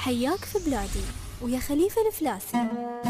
حياك في بلادي ويا خليفة الفلاسي.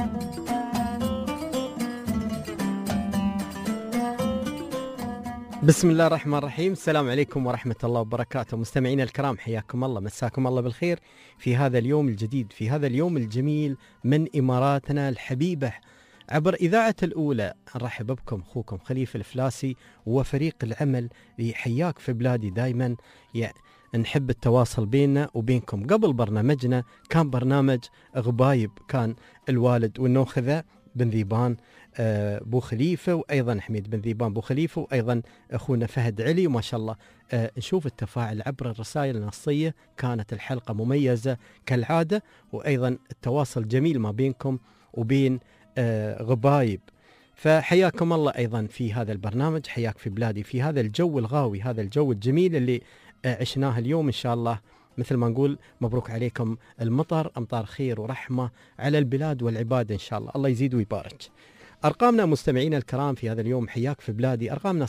بسم الله الرحمن الرحيم. السلام عليكم ورحمة الله وبركاته. مستمعينا الكرام، حياكم الله، مساكم الله بالخير في هذا اليوم الجديد، في هذا اليوم الجميل من إماراتنا الحبيبة عبر إذاعة الأولى. نرحب بكم أخوكم خليفة الفلاسي وفريق العمل لحياك في بلادي. دايما نحب التواصل بيننا وبينكم. قبل برنامجنا كان برنامج غبايب، كان الوالد والنوخذة بن ذيبان بو خليفة، وأيضا حميد بن ذيبان بو خليفة، وأيضا أخونا فهد علي، وما شاء الله نشوف التفاعل عبر الرسائل النصية. كانت الحلقة مميزة كالعادة، وأيضا التواصل جميل ما بينكم وبين غبايب. فحياكم الله أيضا في هذا البرنامج حياك في بلادي، في هذا الجو الغاوي، هذا الجو الجميل اللي عشناه اليوم. إن شاء الله مثل ما نقول مبروك عليكم المطر، أمطار خير ورحمة على البلاد والعباد إن شاء الله، الله يزيد ويبارك. أرقامنا مستمعينا الكرام في هذا اليوم حياك في بلادي، أرقامنا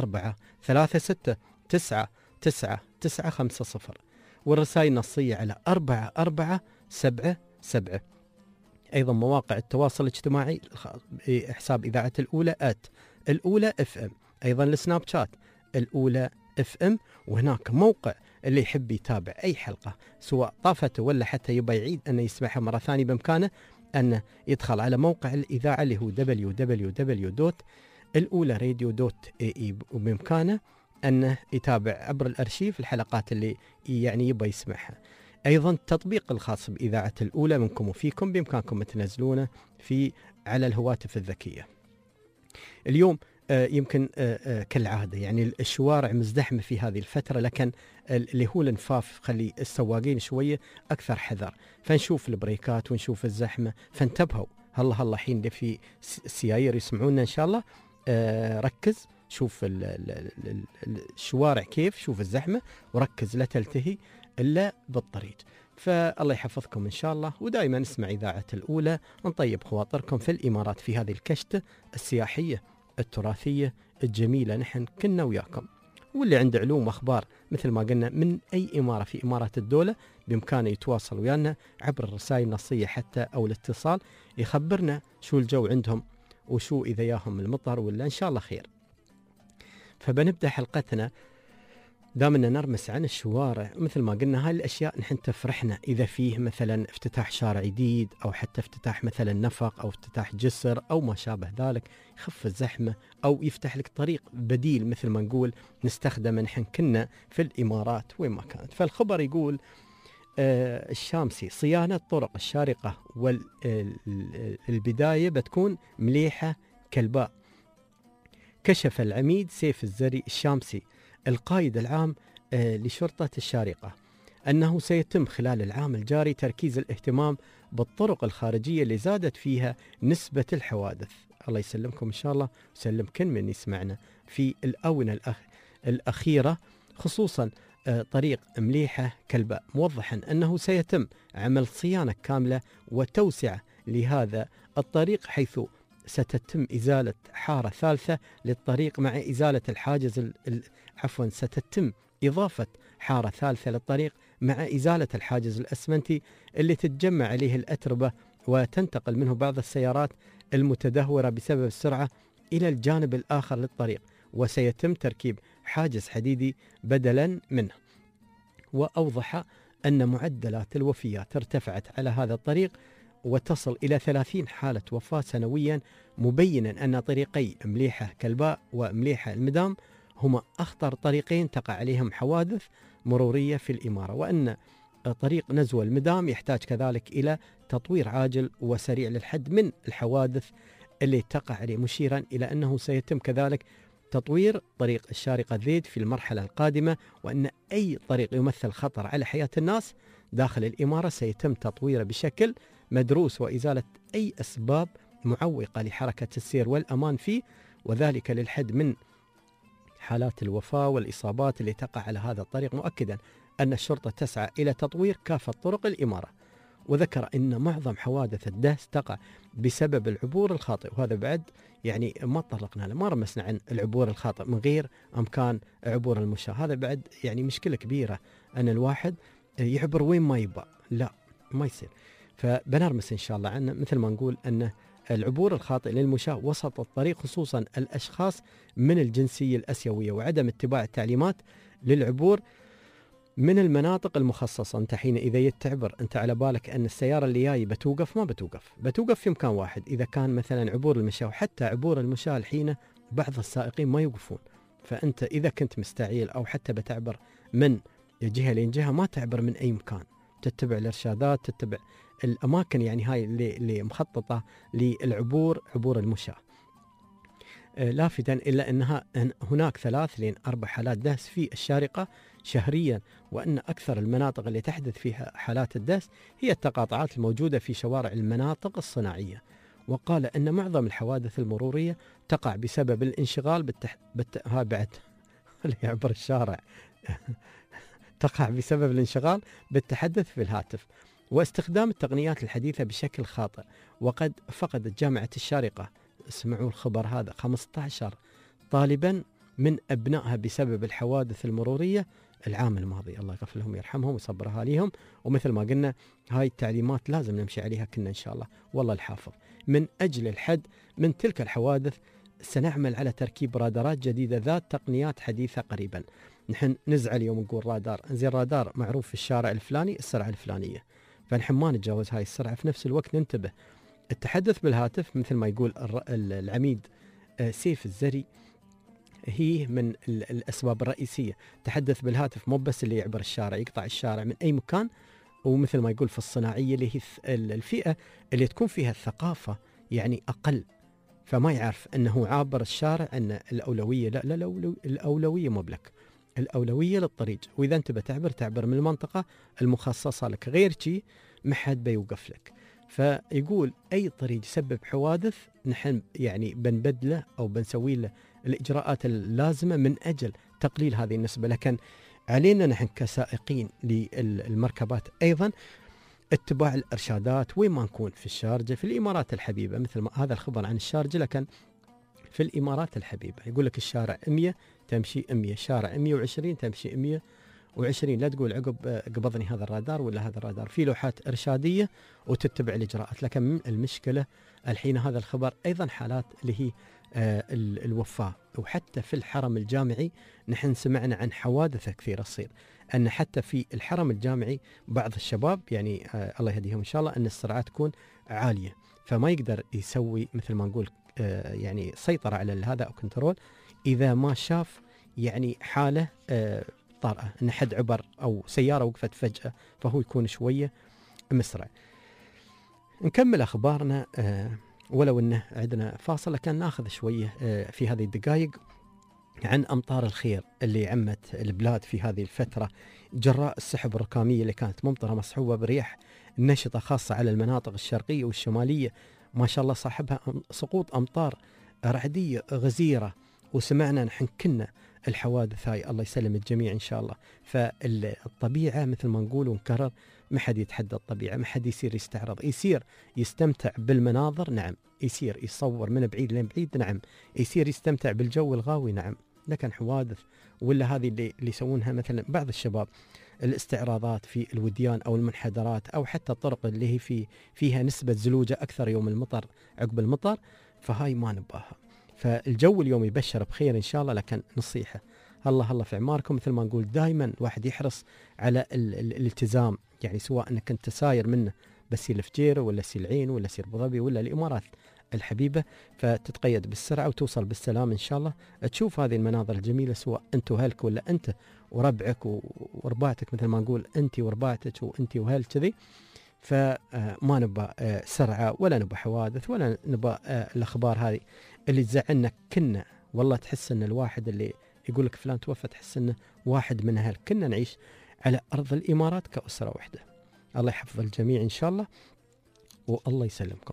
0436999950، والرسائل النصية على 4477. أيضا مواقع التواصل الاجتماعي حساب إذاعة الأولى @الأولى FM، أيضا السناب شات الأولى FM، وهناك موقع اللي يحب يتابع أي حلقة سواء طافته ولا حتى يبغى يعيد أن يسمعها مرة ثانية، بإمكانه أن يدخل على موقع الإذاعة اللي هو www.الأولى-radio.ae، وبإمكانه أنه يتابع عبر الأرشيف الحلقات اللي يعني يبغى يسمعها. أيضا التطبيق الخاص بإذاعة الأولى منكم وفيكم بإمكانكم تنزلونه على الهواتف الذكية. اليوم يمكن كالعادة يعني الشوارع مزدحمة في هذه الفترة، لكن اللي هو الانفاف خلي السواقين شوية أكثر حذر، فنشوف البريكات ونشوف الزحمة، فانتبهوا. هلا حين في السيايير يسمعونا إن شاء الله، ركز شوف الشوارع كيف، شوف الزحمة وركز لا تلتهي إلا بالطريق. فالله يحفظكم إن شاء الله، ودائما نسمع إذاعة الأولى، نطيب خواطركم في الإمارات في هذه الكشتة السياحية التراثية الجميلة. نحن كنا وياكم، واللي عنده علوم وأخبار مثل ما قلنا من أي إمارة في إمارات الدولة بإمكانه يتواصل ويانا عبر الرسائل النصية حتى أو الاتصال، يخبرنا شو الجو عندهم وشو إذا ياهم المطر ولا إن شاء الله خير. فبنبدأ حلقتنا دامنا نرمس عن الشوارع، مثل ما قلنا هاي الأشياء نحن تفرحنا إذا فيه مثلا افتتاح شارع جديد أو حتى افتتاح مثلا نفق أو افتتاح جسر أو ما شابه ذلك، يخف الزحمة أو يفتح لك طريق بديل مثل ما نقول نستخدمه نحن كنا في الإمارات وين ما كانت. فالخبر يقول الشامسي صيانة طرق الشارقة والبداية بتكون مليحة كالباء. كشف العميد سيف الزري الشامسي القائد العام لشرطة الشارقة أنه سيتم خلال العام الجاري تركيز الاهتمام بالطرق الخارجية اللي زادت فيها نسبة الحوادث. الله يسلمكم إن شاء الله وسلم كل من يسمعنا في الآونة الأخيرة، خصوصا طريق مليحة كالباء، موضحا أنه سيتم عمل صيانة كاملة وتوسعة لهذا الطريق، حيث ستتم إزالة حارة ثالثة للطريق مع إزالة الحاجز ستتم إضافة حارة ثالثة للطريق مع إزالة الحاجز الأسمنتي اللي تتجمع عليه الأتربة وتنتقل منه بعض السيارات المتدهورة بسبب السرعة إلى الجانب الآخر للطريق، وسيتم تركيب حاجز حديدي بدلا منه. وأوضح أن معدلات الوفيات ارتفعت على هذا الطريق وتصل إلى 30 حالة وفاة سنويا، مبينا أن طريقي مليحة كالباء ومليحة المدام هما أخطر طريقين تقع عليهم حوادث مرورية في الإمارة، وأن طريق نزوة المدام يحتاج كذلك إلى تطوير عاجل وسريع للحد من الحوادث اللي تقع عليه، مشيرا إلى أنه سيتم كذلك تطوير طريق الشارقة ذيد في المرحلة القادمة، وأن أي طريق يمثل خطر على حياة الناس داخل الإمارة سيتم تطويره بشكل مدروس وإزالة أي أسباب معوقة لحركة السير والأمان فيه، وذلك للحد من حالات الوفاة والإصابات اللي تقع على هذا الطريق، مؤكدا أن الشرطة تسعى إلى تطوير كافة طرق الإمارة. وذكر أن معظم حوادث الدهس تقع بسبب العبور الخاطئ، وهذا بعد يعني ما طرقنا له، ما رمسنا عن العبور الخاطئ من غير أمكان عبور المشاة. هذا بعد يعني مشكلة كبيرة أن الواحد يعبر وين ما يبغى، لا ما يصير. فبنرمس إن شاء الله عنه مثل ما نقول أن العبور الخاطئ للمشاة وسط الطريق، خصوصا الأشخاص من الجنسية الأسيوية، وعدم اتباع التعليمات للعبور من المناطق المخصصة. أنت حين إذا يتعبر أنت على بالك أن السيارة اللي جاي بتوقف، ما بتوقف في مكان واحد. إذا كان مثلا عبور المشاة، وحتى عبور المشاة الحين بعض السائقين ما يوقفون، فأنت إذا كنت مستعيل أو حتى بتعبر من جهة لين جهة، ما تعبر من أي مكان، تتبع الإرشادات، تتبع الأماكن يعني هاي اللي مخططة للعبور، عبور المشاة. لافتا إلا أنها هناك 3 إلى 4 حالات دهس في الشارقة شهريا، وأن أكثر المناطق اللي تحدث فيها حالات الدهس هي التقاطعات الموجودة في شوارع المناطق الصناعية. وقال أن معظم الحوادث المرورية تقع بسبب الانشغال هاي بعد اللي يعبر الشارع تقع بسبب الانشغال بالتحدث في الهاتف واستخدام التقنيات الحديثة بشكل خاطئ. وقد فقدت جامعة الشارقة، اسمعوا الخبر هذا، 15 طالبا من أبنائها بسبب الحوادث المرورية العام الماضي. الله يغفر لهم ويرحمهم ويصبر أهاليهم. ومثل ما قلنا هاي التعليمات لازم نمشي عليها كنا إن شاء الله، والله الحافظ. من أجل الحد من تلك الحوادث سنعمل على تركيب رادارات جديدة ذات تقنيات حديثة قريبا. نحن نزعل يوم نقول رادار، زين رادار معروف في الشارع الفلاني السرعة الفلانية، فنحن ما نتجاوز هاي السرعة، في نفس الوقت ننتبه. التحدث بالهاتف مثل ما يقول العميد سيف الزري هي من الأسباب الرئيسية. تحدث بالهاتف مو بس اللي يعبر الشارع، يقطع الشارع من أي مكان. ومثل ما يقول في الصناعية اللي هي الفئة اللي تكون فيها الثقافة يعني أقل، فما يعرف أنه عابر الشارع أن الأولوية لا الأولوية مو بلك، الأولوية للطريق. وإذا أنت تعبر من المنطقة المخصصة لك، غير شيء ما حد بيوقف لك. فيقول أي طريق يسبب حوادث نحن يعني بنبدله أو بنسوي له الإجراءات اللازمة من أجل تقليل هذه النسبة. لكن علينا نحن كسائقين للمركبات أيضا اتباع الإرشادات وين ما نكون. في الشارجة في الإمارات الحبيبة، مثل ما هذا الخبر عن الشارجة، لكن في الإمارات الحبيبة يقول لك الشارع 100 تمشي 100، شارع 120 تمشي 120. لا تقول عقب قبضني هذا الرادار ولا هذا الرادار، في لوحات إرشادية وتتبع الإجراءات. لكن المشكلة الحين هذا الخبر أيضا حالات اللي هي الوفاة. وحتى في الحرم الجامعي نحن سمعنا عن حوادث كثيرة تصير، أن حتى في الحرم الجامعي بعض الشباب يعني الله يهديهم إن شاء الله أن السرعات تكون عالية، فما يقدر يسوي مثل ما نقول يعني سيطرة على هذا أو كنترول إذا ما شاف يعني حالة طارئة، أن حد عبر أو سيارة وقفت فجأة، فهو يكون شوية مسرع. نكمل أخبارنا ولو أنه عندنا فاصل، لكن ناخذ شوية في هذه الدقائق عن أمطار الخير اللي عمت البلاد في هذه الفترة جراء السحب الركامية اللي كانت ممطرة مصحوبة برياح نشطة خاصة على المناطق الشرقية والشمالية. ما شاء الله صاحبها سقوط أمطار رعدية غزيرة، وسمعنا نحن كنا الحوادث هاي، الله يسلم الجميع إن شاء الله. فالطبيعة مثل ما نقول ونكرر، ما حد يتحدى الطبيعة، ما حد يصير يستعرض، يصير يستمتع بالمناظر، نعم، يصير يصور من بعيد لين بعيد، نعم، يصير يستمتع بالجو الغاوي، نعم. لكن حوادث ولا هذه اللي يسوونها مثلا بعض الشباب، الاستعراضات في الوديان أو المنحدرات أو حتى الطرق اللي هي فيها نسبة زلوجة أكثر يوم المطر عقب المطر، فهاي ما نباها. فالجو اليوم يبشر بخير إن شاء الله، لكن نصيحة الله في عماركم، مثل ما نقول دائما واحد يحرص على الالتزام، يعني سواء أنك أنت ساير منه بس الفجير ولا العين ولا أبو ظبي ولا الإمارات الحبيبة، فتتقيد بالسرعة وتوصل بالسلام إن شاء الله. تشوف هذه المناظر الجميلة سواء أنت وهلك ولا أنت وربعك ورباعتك، مثل ما نقول أنت ورباعتك وأنت وهل كذي. فما نبى سرعة ولا نبى حوادث ولا نبى الأخبار هذه اللي تزعلنا. كنا والله تحس أن الواحد اللي يقول لك فلان توفى تحس أنه واحد من أهل. كنا نعيش على أرض الإمارات كأسرة واحدة. الله يحفظ الجميع إن شاء الله والله يسلمكم.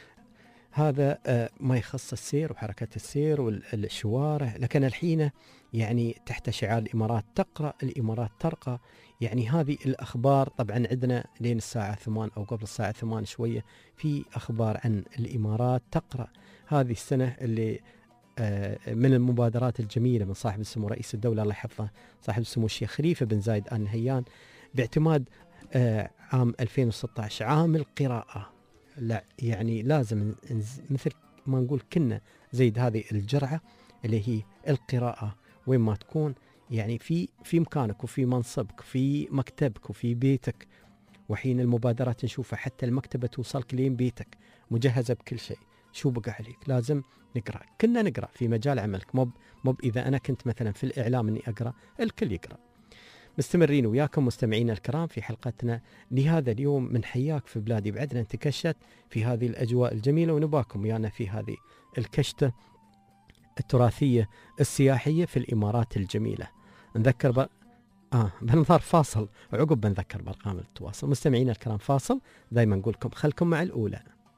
هذا ما يخص السير وحركة السير والشوارع. لكن الحين يعني تحت شعار الإمارات تقرأ الإمارات ترقى، يعني هذه الأخبار طبعا عندنا لين الساعة 8 أو قبل الساعة 8 شوية في أخبار عن الإمارات تقرأ. هذه السنة اللي من المبادرات الجميلة من صاحب السمو رئيس الدولة الله يحفظه، صاحب السمو الشيخ خليفة بن زايد آل نهيان، باعتماد عام 2016 عام القراءة. لا يعني لازم مثل ما نقول كنا زيد هذه الجرعة اللي هي القراءة وين ما تكون، يعني في مكانك وفي منصبك في مكتبك وفي بيتك. وحين المبادرات نشوفها حتى المكتبة توصلك لين بيتك مجهزة بكل شيء. شو بقى عليك؟ لازم نقرأ. كنا نقرأ في مجال عملك، مب إذا أنا كنت مثلا في الإعلام أني أقرأ، الكل يقرأ. مستمرين وياكم مستمعينا الكرام في حلقتنا لهذا اليوم من حياك في بلادي. بعدنا انتكشت في هذه الأجواء الجميلة ونباكم ويانا في هذه الكشتة التراثية السياحية في الإمارات الجميلة. نذكر بنظر فاصل وعقب بنذكر بأرقام التواصل. مستمعينا الكرام فاصل، دايما نقولكم خلكم مع الأولى.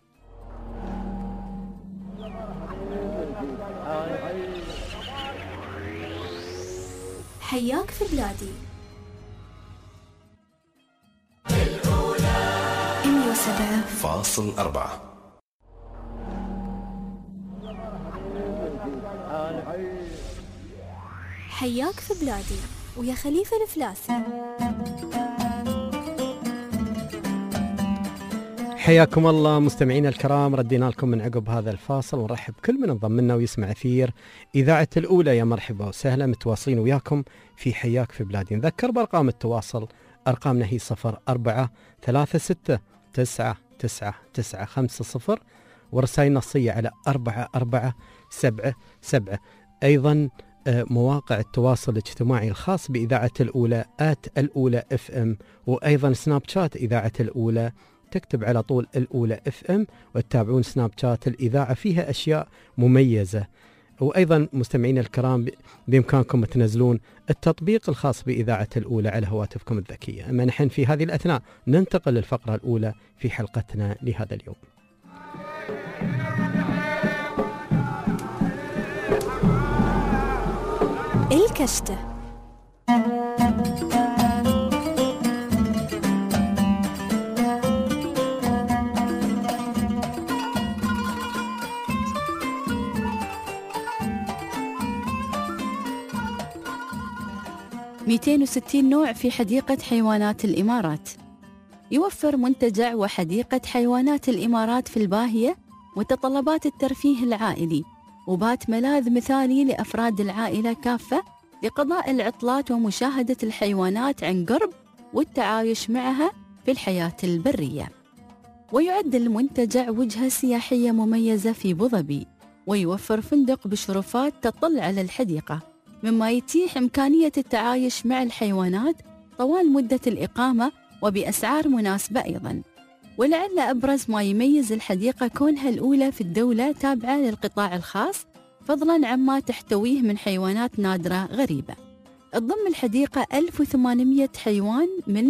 حياك في بلادي 107.4. حياك في بلادي ويا خليفة الفلاسي. حياكم الله مستمعينا الكرام، ردينا لكم من عقب هذا الفاصل ونرحب كل من انضم لنا ويسمع أثير إذاعة الأولى. يا مرحبا وسهلا، متواصلين وياكم في حياك في بلادي. نذكر بأرقام التواصل، أرقامنا هي 0436999950 ورسائل نصية على 4477. أيضا مواقع التواصل الاجتماعي الخاص بإذاعة الأولى @الأولى FM، وأيضا سناب شات إذاعة الأولى، تكتب على طول الأولى FM وتتابعون سناب شات الإذاعة، فيها أشياء مميزة. وأيضا مستمعين الكرام بإمكانكم تنزلون التطبيق الخاص بإذاعة الأولى على هواتفكم الذكية. أما نحن في هذه الأثناء ننتقل للفقرة الأولى في حلقتنا لهذا اليوم. الكشتة. مئتين وستين نوع في حديقة حيوانات الإمارات. يوفر منتجع وحديقة حيوانات الإمارات في الباهية متطلبات الترفيه العائلي، وبات ملاذ مثالي لأفراد العائلة كافة لقضاء العطلات ومشاهدة الحيوانات عن قرب والتعايش معها في الحياة البرية. ويعد المنتجع وجهة سياحية مميزة في أبوظبي، ويوفر فندق بشرفات تطل على الحديقة، مما يتيح إمكانية التعايش مع الحيوانات طوال مدة الإقامة وبأسعار مناسبة أيضاً. ولعل أبرز ما يميز الحديقة كونها الأولى في الدولة تابعة للقطاع الخاص، فضلاً عما تحتويه من حيوانات نادرة غريبة. تضم الحديقة 1800 حيوان من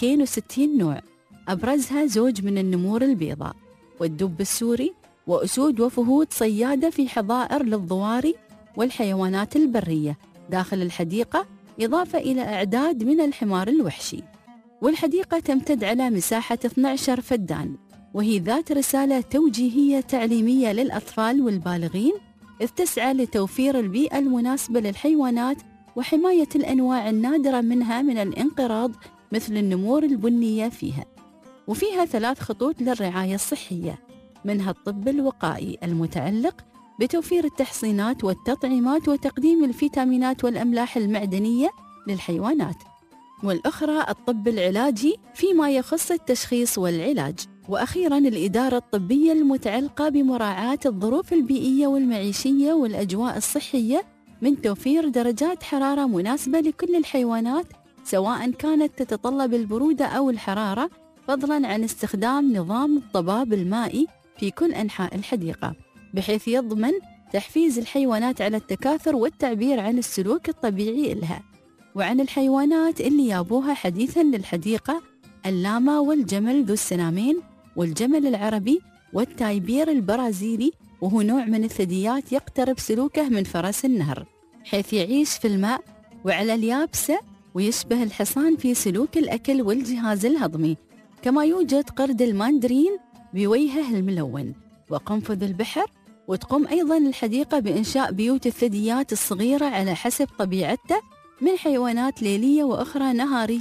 260 نوع، أبرزها زوج من النمور البيضاء والدب السوري وأسود وفهود صيادة في حظائر للضواري والحيوانات البرية داخل الحديقة، إضافة إلى أعداد من الحمار الوحشي. والحديقة تمتد على مساحة 12 فدان، وهي ذات رسالة توجيهية تعليمية للأطفال والبالغين، إذ تسعى لتوفير البيئة المناسبة للحيوانات وحماية الأنواع النادرة منها من الانقراض مثل النمور البنية فيها. وفيها 3 خطوط للرعاية الصحية، منها الطب الوقائي المتعلق بتوفير التحصينات والتطعيمات وتقديم الفيتامينات والأملاح المعدنية للحيوانات، والأخرى الطب العلاجي فيما يخص التشخيص والعلاج، وأخيراً الإدارة الطبية المتعلقة بمراعاة الظروف البيئية والمعيشية والأجواء الصحية، من توفير درجات حرارة مناسبة لكل الحيوانات سواء كانت تتطلب البرودة أو الحرارة، فضلاً عن استخدام نظام الضباب المائي في كل أنحاء الحديقة، بحيث يضمن تحفيز الحيوانات على التكاثر والتعبير عن السلوك الطبيعي لها. وعن الحيوانات اللي يابوها حديثاً للحديقة: اللاما والجمل ذو السنامين والجمل العربي والتايبير البرازيلي، وهو نوع من الثدييات يقترب سلوكه من فرس النهر، حيث يعيش في الماء وعلى اليابسة، ويشبه الحصان في سلوك الأكل والجهاز الهضمي. كما يوجد قرد الماندرين بوجهه الملون وقنفذ البحر. وتقوم أيضاً الحديقة بإنشاء بيوت الثدييات الصغيرة على حسب طبيعته، من حيوانات ليلية وأخرى نهارية،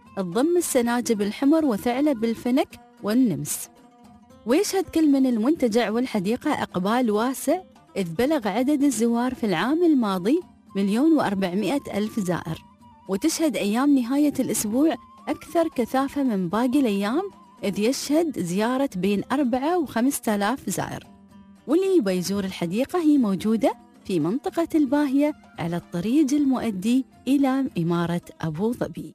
تضم السناجب الحمر وثعلب الفنك والنمس. ويشهد كل من المنتجع والحديقة إقبال واسع، إذ بلغ عدد الزوار في العام الماضي 1,400,000 زائر، وتشهد أيام نهاية الأسبوع أكثر كثافة من باقي الأيام، إذ يشهد زيارة بين 4,000 و 5,000 زائر. واللي يبي يزور الحديقة هي موجودة في منطقة الباهية على الطريق المؤدي إلى إمارة أبو ظبي.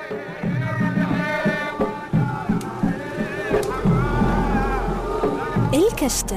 الكشتة.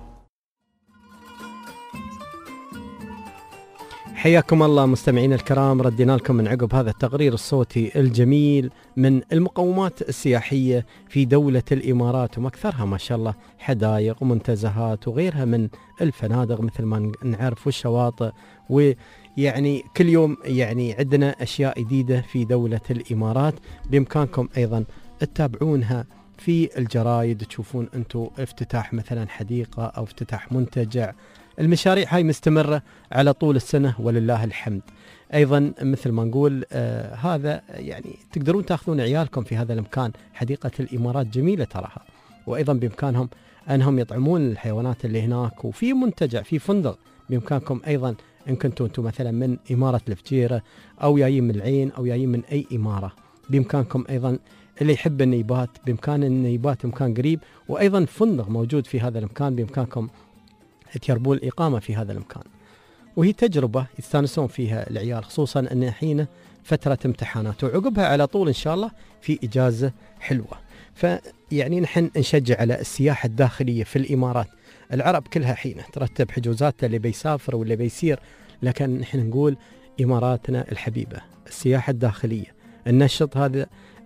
حياكم الله مستمعين الكرام، ردينا لكم من عقب هذا التقرير الصوتي الجميل من المقومات السياحية في دولة الإمارات، ومكثرها ما شاء الله حدائق ومنتزهات وغيرها من الفنادق مثل ما نعرف والشواطئ، ويعني كل يوم يعني عندنا أشياء جديدة في دولة الإمارات. بإمكانكم أيضا تتابعونها في الجرايد، تشوفون أنتم افتتاح مثلا حديقة أو افتتاح منتجع. المشاريع هاي مستمرة على طول السنة ولله الحمد. أيضا مثل ما نقول هذا يعني تقدرون تأخذون عيالكم في هذا المكان. حديقة الإمارات جميلة تراها، وأيضا بإمكانهم أنهم يطعمون الحيوانات اللي هناك، وفي منتجع في فندق بإمكانكم أيضا إن كنتوا أنتم مثلا من إمارة الفجيرة أو جايين من العين أو جايين من أي إمارة، بإمكانكم أيضا اللي يحب أن يبات بإمكان أن يبات مكان قريب، وأيضا فندق موجود في هذا المكان بإمكانكم تربون الإقامة في هذا المكان. وهي تجربة يستانسون فيها العيال، خصوصا أن حين فترة امتحانات وعقبها على طول إن شاء الله في إجازة حلوة. فيعني نحن نشجع على السياحة الداخلية في الإمارات. العرب كلها حين ترتب حجوزاتها اللي بيسافر واللي بيسير، لكن نحن نقول إماراتنا الحبيبة السياحة الداخلية، النشط هذا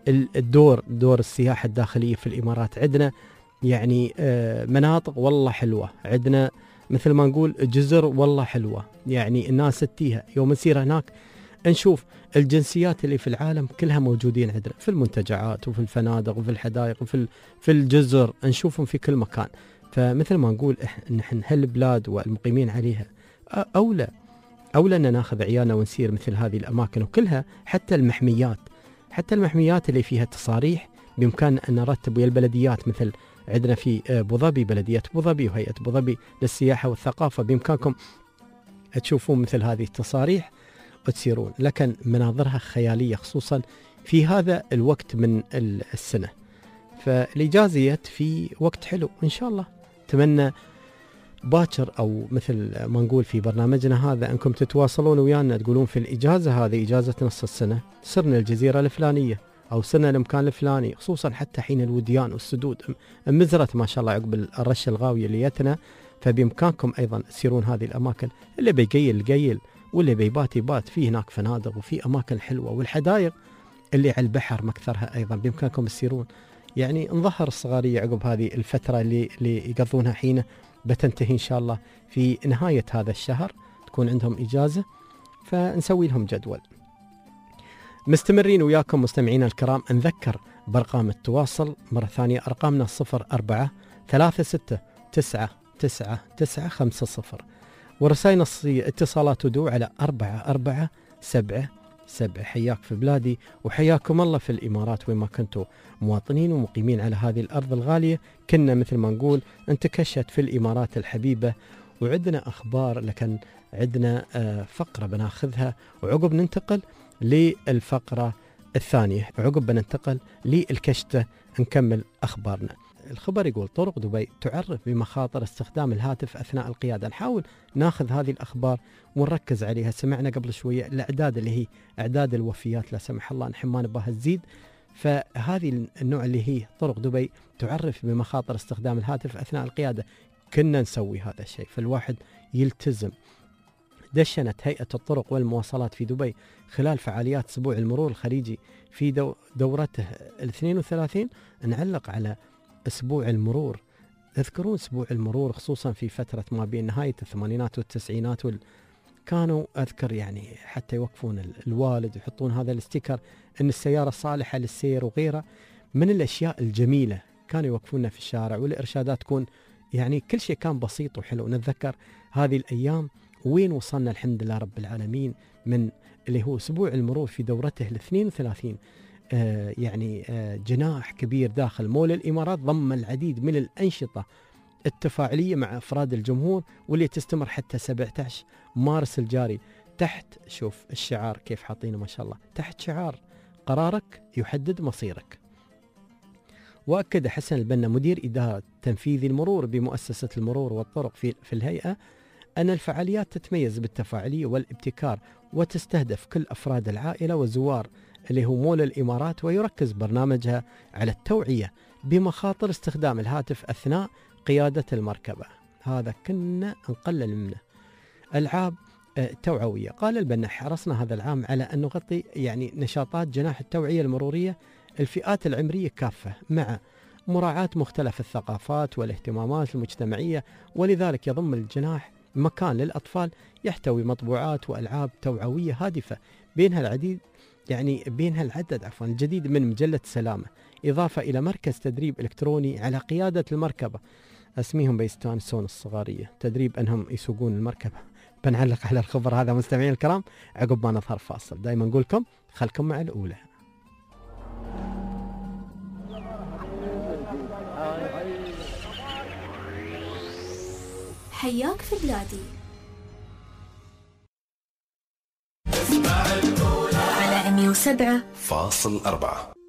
دور السياحة الداخلية في الإمارات. عندنا يعني مناطق والله حلوة، عندنا مثل ما نقول جزر والله حلوة، يعني الناس تتيها يوم نسير هناك نشوف الجنسيات اللي في العالم كلها موجودين عندنا في المنتجعات وفي الفنادق وفي الحدائق وفي الجزر، نشوفهم في كل مكان. فمثل ما نقول نحن هالبلاد والمقيمين عليها أولى أن ناخذ عيالنا ونسير مثل هذه الأماكن، وكلها حتى المحميات اللي فيها تصاريح بإمكان أن نرتب ويا البلديات. مثل عندنا في أبو ظبي بلدية أبو ظبي وهيئة أبو ظبي للسياحة والثقافة، بإمكانكم تشوفون مثل هذه التصاريح وتسيرون، لكن مناظرها خيالية خصوصا في هذا الوقت من السنة. فالإجازة في وقت حلو إن شاء الله. أتمنى باكر أو مثل ما نقول في برنامجنا هذا أنكم تتواصلون ويانا، تقولون في الإجازة هذه إجازة نص السنة صرنا الجزيرة الفلانية أو صرنا المكان الفلاني، خصوصا حتى حين الوديان والسدود مزرت ما شاء الله عقب الرش الغاوية اللي جتنا. فبإمكانكم أيضا تسيرون هذه الأماكن، اللي بيقيل واللي بيبات في هناك فنادق وفي أماكن حلوة، والحدائق اللي على البحر مكثرها أيضا بإمكانكم تسيرون. يعني نظهر الصغارية عقب هذه الفترة اللي يقضونها حين بتنتهي إن شاء الله في نهاية هذا الشهر، تكون عندهم إجازة، فنسوي لهم جدول. مستمرين وياكم مستمعينا الكرام. نذكر بأرقام التواصل مرة ثانية، أرقامنا 04-36-99-50، ورسائل نصية اتصالات ودو على 4477. حياك في بلادي وحياكم الله في الإمارات وين ما كنتوا مواطنين ومقيمين على هذه الأرض الغالية. كنا مثل ما نقول انتكشت في الإمارات الحبيبة، وعندنا أخبار، لكن عندنا فقرة بناخذها وعقب ننتقل للفقرة الثانية، وعقب بننتقل للكشتة نكمل أخبارنا. الخبر يقول طرق دبي تعرف بمخاطر استخدام الهاتف أثناء القيادة. نحاول ناخذ هذه الأخبار ونركز عليها. سمعنا قبل شوية الأعداد اللي هي أعداد الوفيات لا سمح الله، نحن ما نباها تزيد. فهذه النوع اللي هي طرق دبي تعرف بمخاطر استخدام الهاتف أثناء القيادة، كنا نسوي هذا الشيء، فالواحد يلتزم. دشنت هيئة الطرق والمواصلات في دبي خلال فعاليات أسبوع المرور الخليجي في دورته 32 نعلق على أسبوع المرور. تذكرون أسبوع المرور خصوصا في فترة ما بين نهاية الثمانينات والتسعينات كانوا أذكر يعني حتى يوقفون الوالد ويحطون هذا الاستيكر أن السيارة صالحة للسير وغيرها من الأشياء الجميلة. كانوا يوقفوننا في الشارع والإرشادات تكون يعني كل شيء كان بسيط وحلو. نتذكر هذه الأيام وين وصلنا الحمد لله رب العالمين من اللي هو أسبوع المرور في دورته 32 جناح كبير داخل مول الإمارات ضم العديد من الأنشطة التفاعلية مع أفراد الجمهور، واللي تستمر حتى 17 مارس الجاري تحت، شوف الشعار كيف حاطينه ما شاء الله، تحت شعار قرارك يحدد مصيرك. وأكد حسن البنا مدير إدارة تنفيذي المرور بمؤسسة المرور والطرق في الهيئة أن الفعاليات تتميز بالتفاعلية والابتكار، وتستهدف كل أفراد العائلة وزوار اللي هو مول الإمارات، ويركز برنامجها على التوعية بمخاطر استخدام الهاتف أثناء قيادة المركبة. هذا كنا نقلل منه. ألعاب توعوية. قال البنا حرصنا هذا العام على أن نغطي نشاطات جناح التوعية المرورية الفئات العمرية كافة، مع مراعاة مختلف الثقافات والاهتمامات المجتمعية، ولذلك يضم الجناح مكان للأطفال يحتوي مطبوعات وألعاب توعوية هادفة، بينها العدد الجديد من مجلة سلامة، إضافة إلى مركز تدريب إلكتروني على قيادة المركبة، اسميهم بيستانسون الصغارية، تدريب أنهم يسوقون المركبة. بنعلق على الخبر هذا مستمعين الكرام عقب ما نظهر فاصل. دائما نقولكم خلكم مع الأولى. حياك في بلادي على 107.4.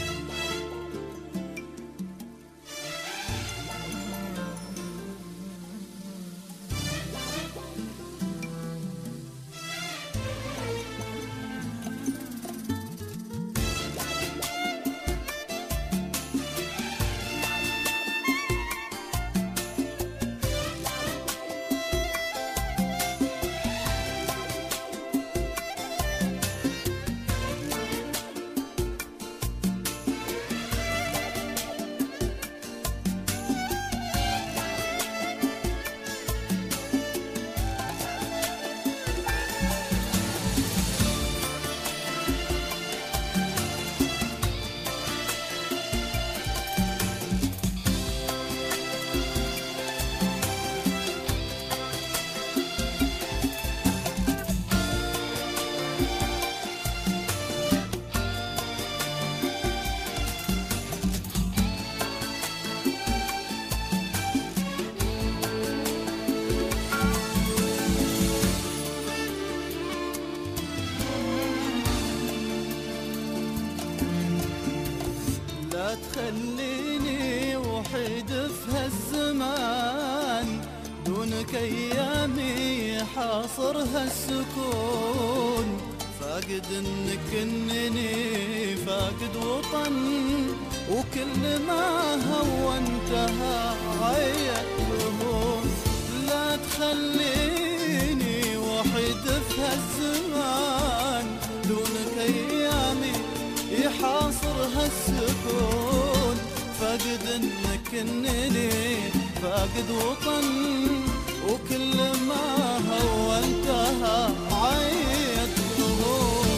تخليني وحيد في هالزمان، دونك ايامي حاصرها السكون، فاقد انك انني فاقد وطن، وكل ما هونتها عيت هموم. لا تخليني وحيد في هالزمان، دونك ايامي يحاصرها السكون، فاقد انك انني فاقد وطن، وكل ما هونتها عيت هموم.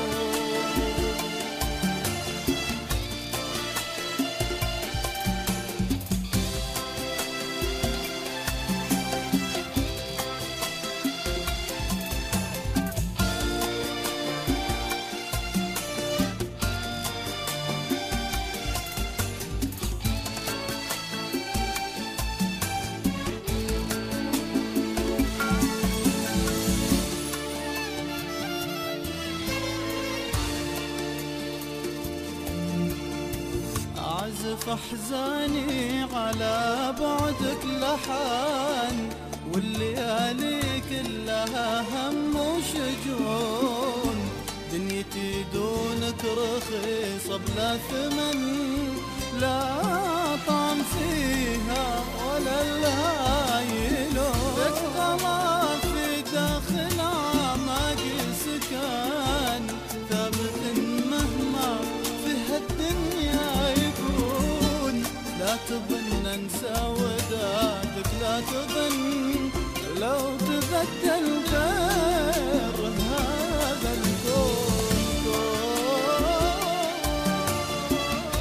أعزف أحزاني على بعدك لحان، والليالي كلها هم وشجون، دنيتي دونك رخيصة بلا ثمن، لا طعم فيها ولا لها يلون، تتغلى في داخل أعماق سكان، ثابت مهما في هالدنيا يكون، لا تظن انسى ودادك، لا تظن لو تبدل غير هذا الكون.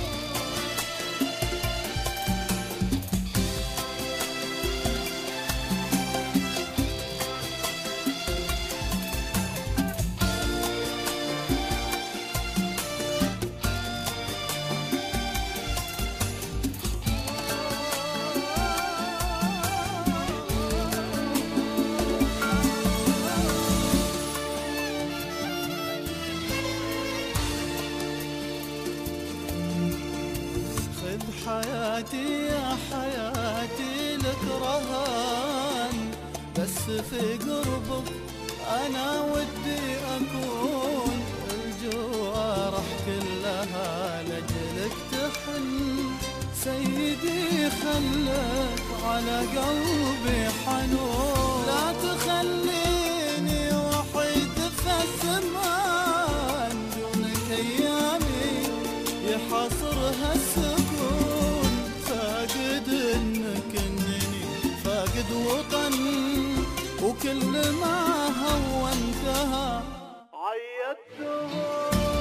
حياتي يا حياتي لك رهان، بس في قربك أنا ودي أكون، الجوارح كلها لجلك تحن، سيدي خلك على قلبي حنون، لا تخليني وحيد في الزمان، دونك أيامي يحاصرها السكون، فاقد إنك إنني فاقد وطن، وكل ما هو انتهى عيدته.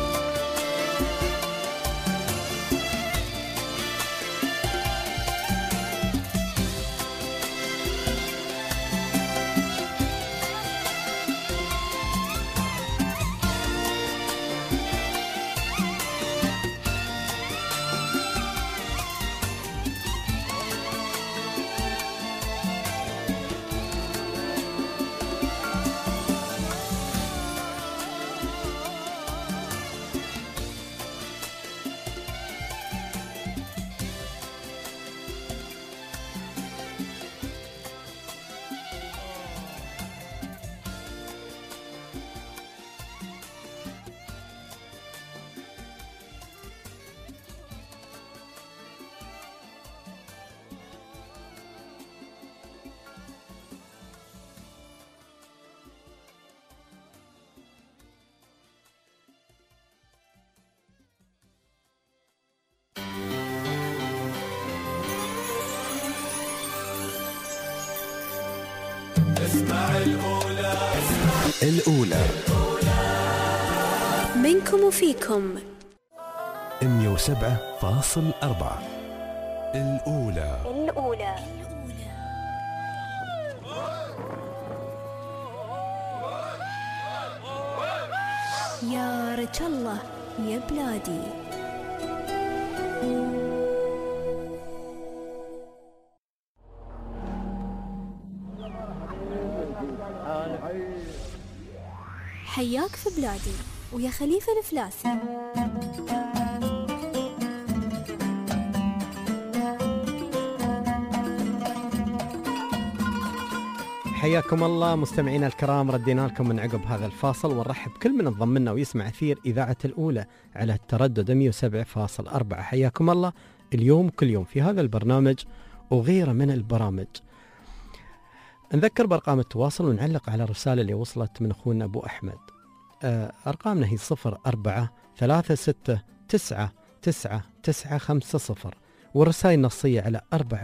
الأولى منكم وفيكم 107.4. الأولى يا رجال الله يا بلادي. حياك في بلادي ويا خليفة الفلاسي. حياكم الله مستمعينا الكرام، ردينا لكم من عقب هذا الفاصل، ونرحب كل من انضم لنا ويسمع أثير إذاعة الأولى على التردد 107.4. حياكم الله اليوم كل يوم في هذا البرنامج وغيره من البرامج. نذكر بأرقام التواصل ونعلق على الرسالة اللي وصلت من أخونا أبو أحمد. أرقامنا هي 0436999950، والرسائل نصية على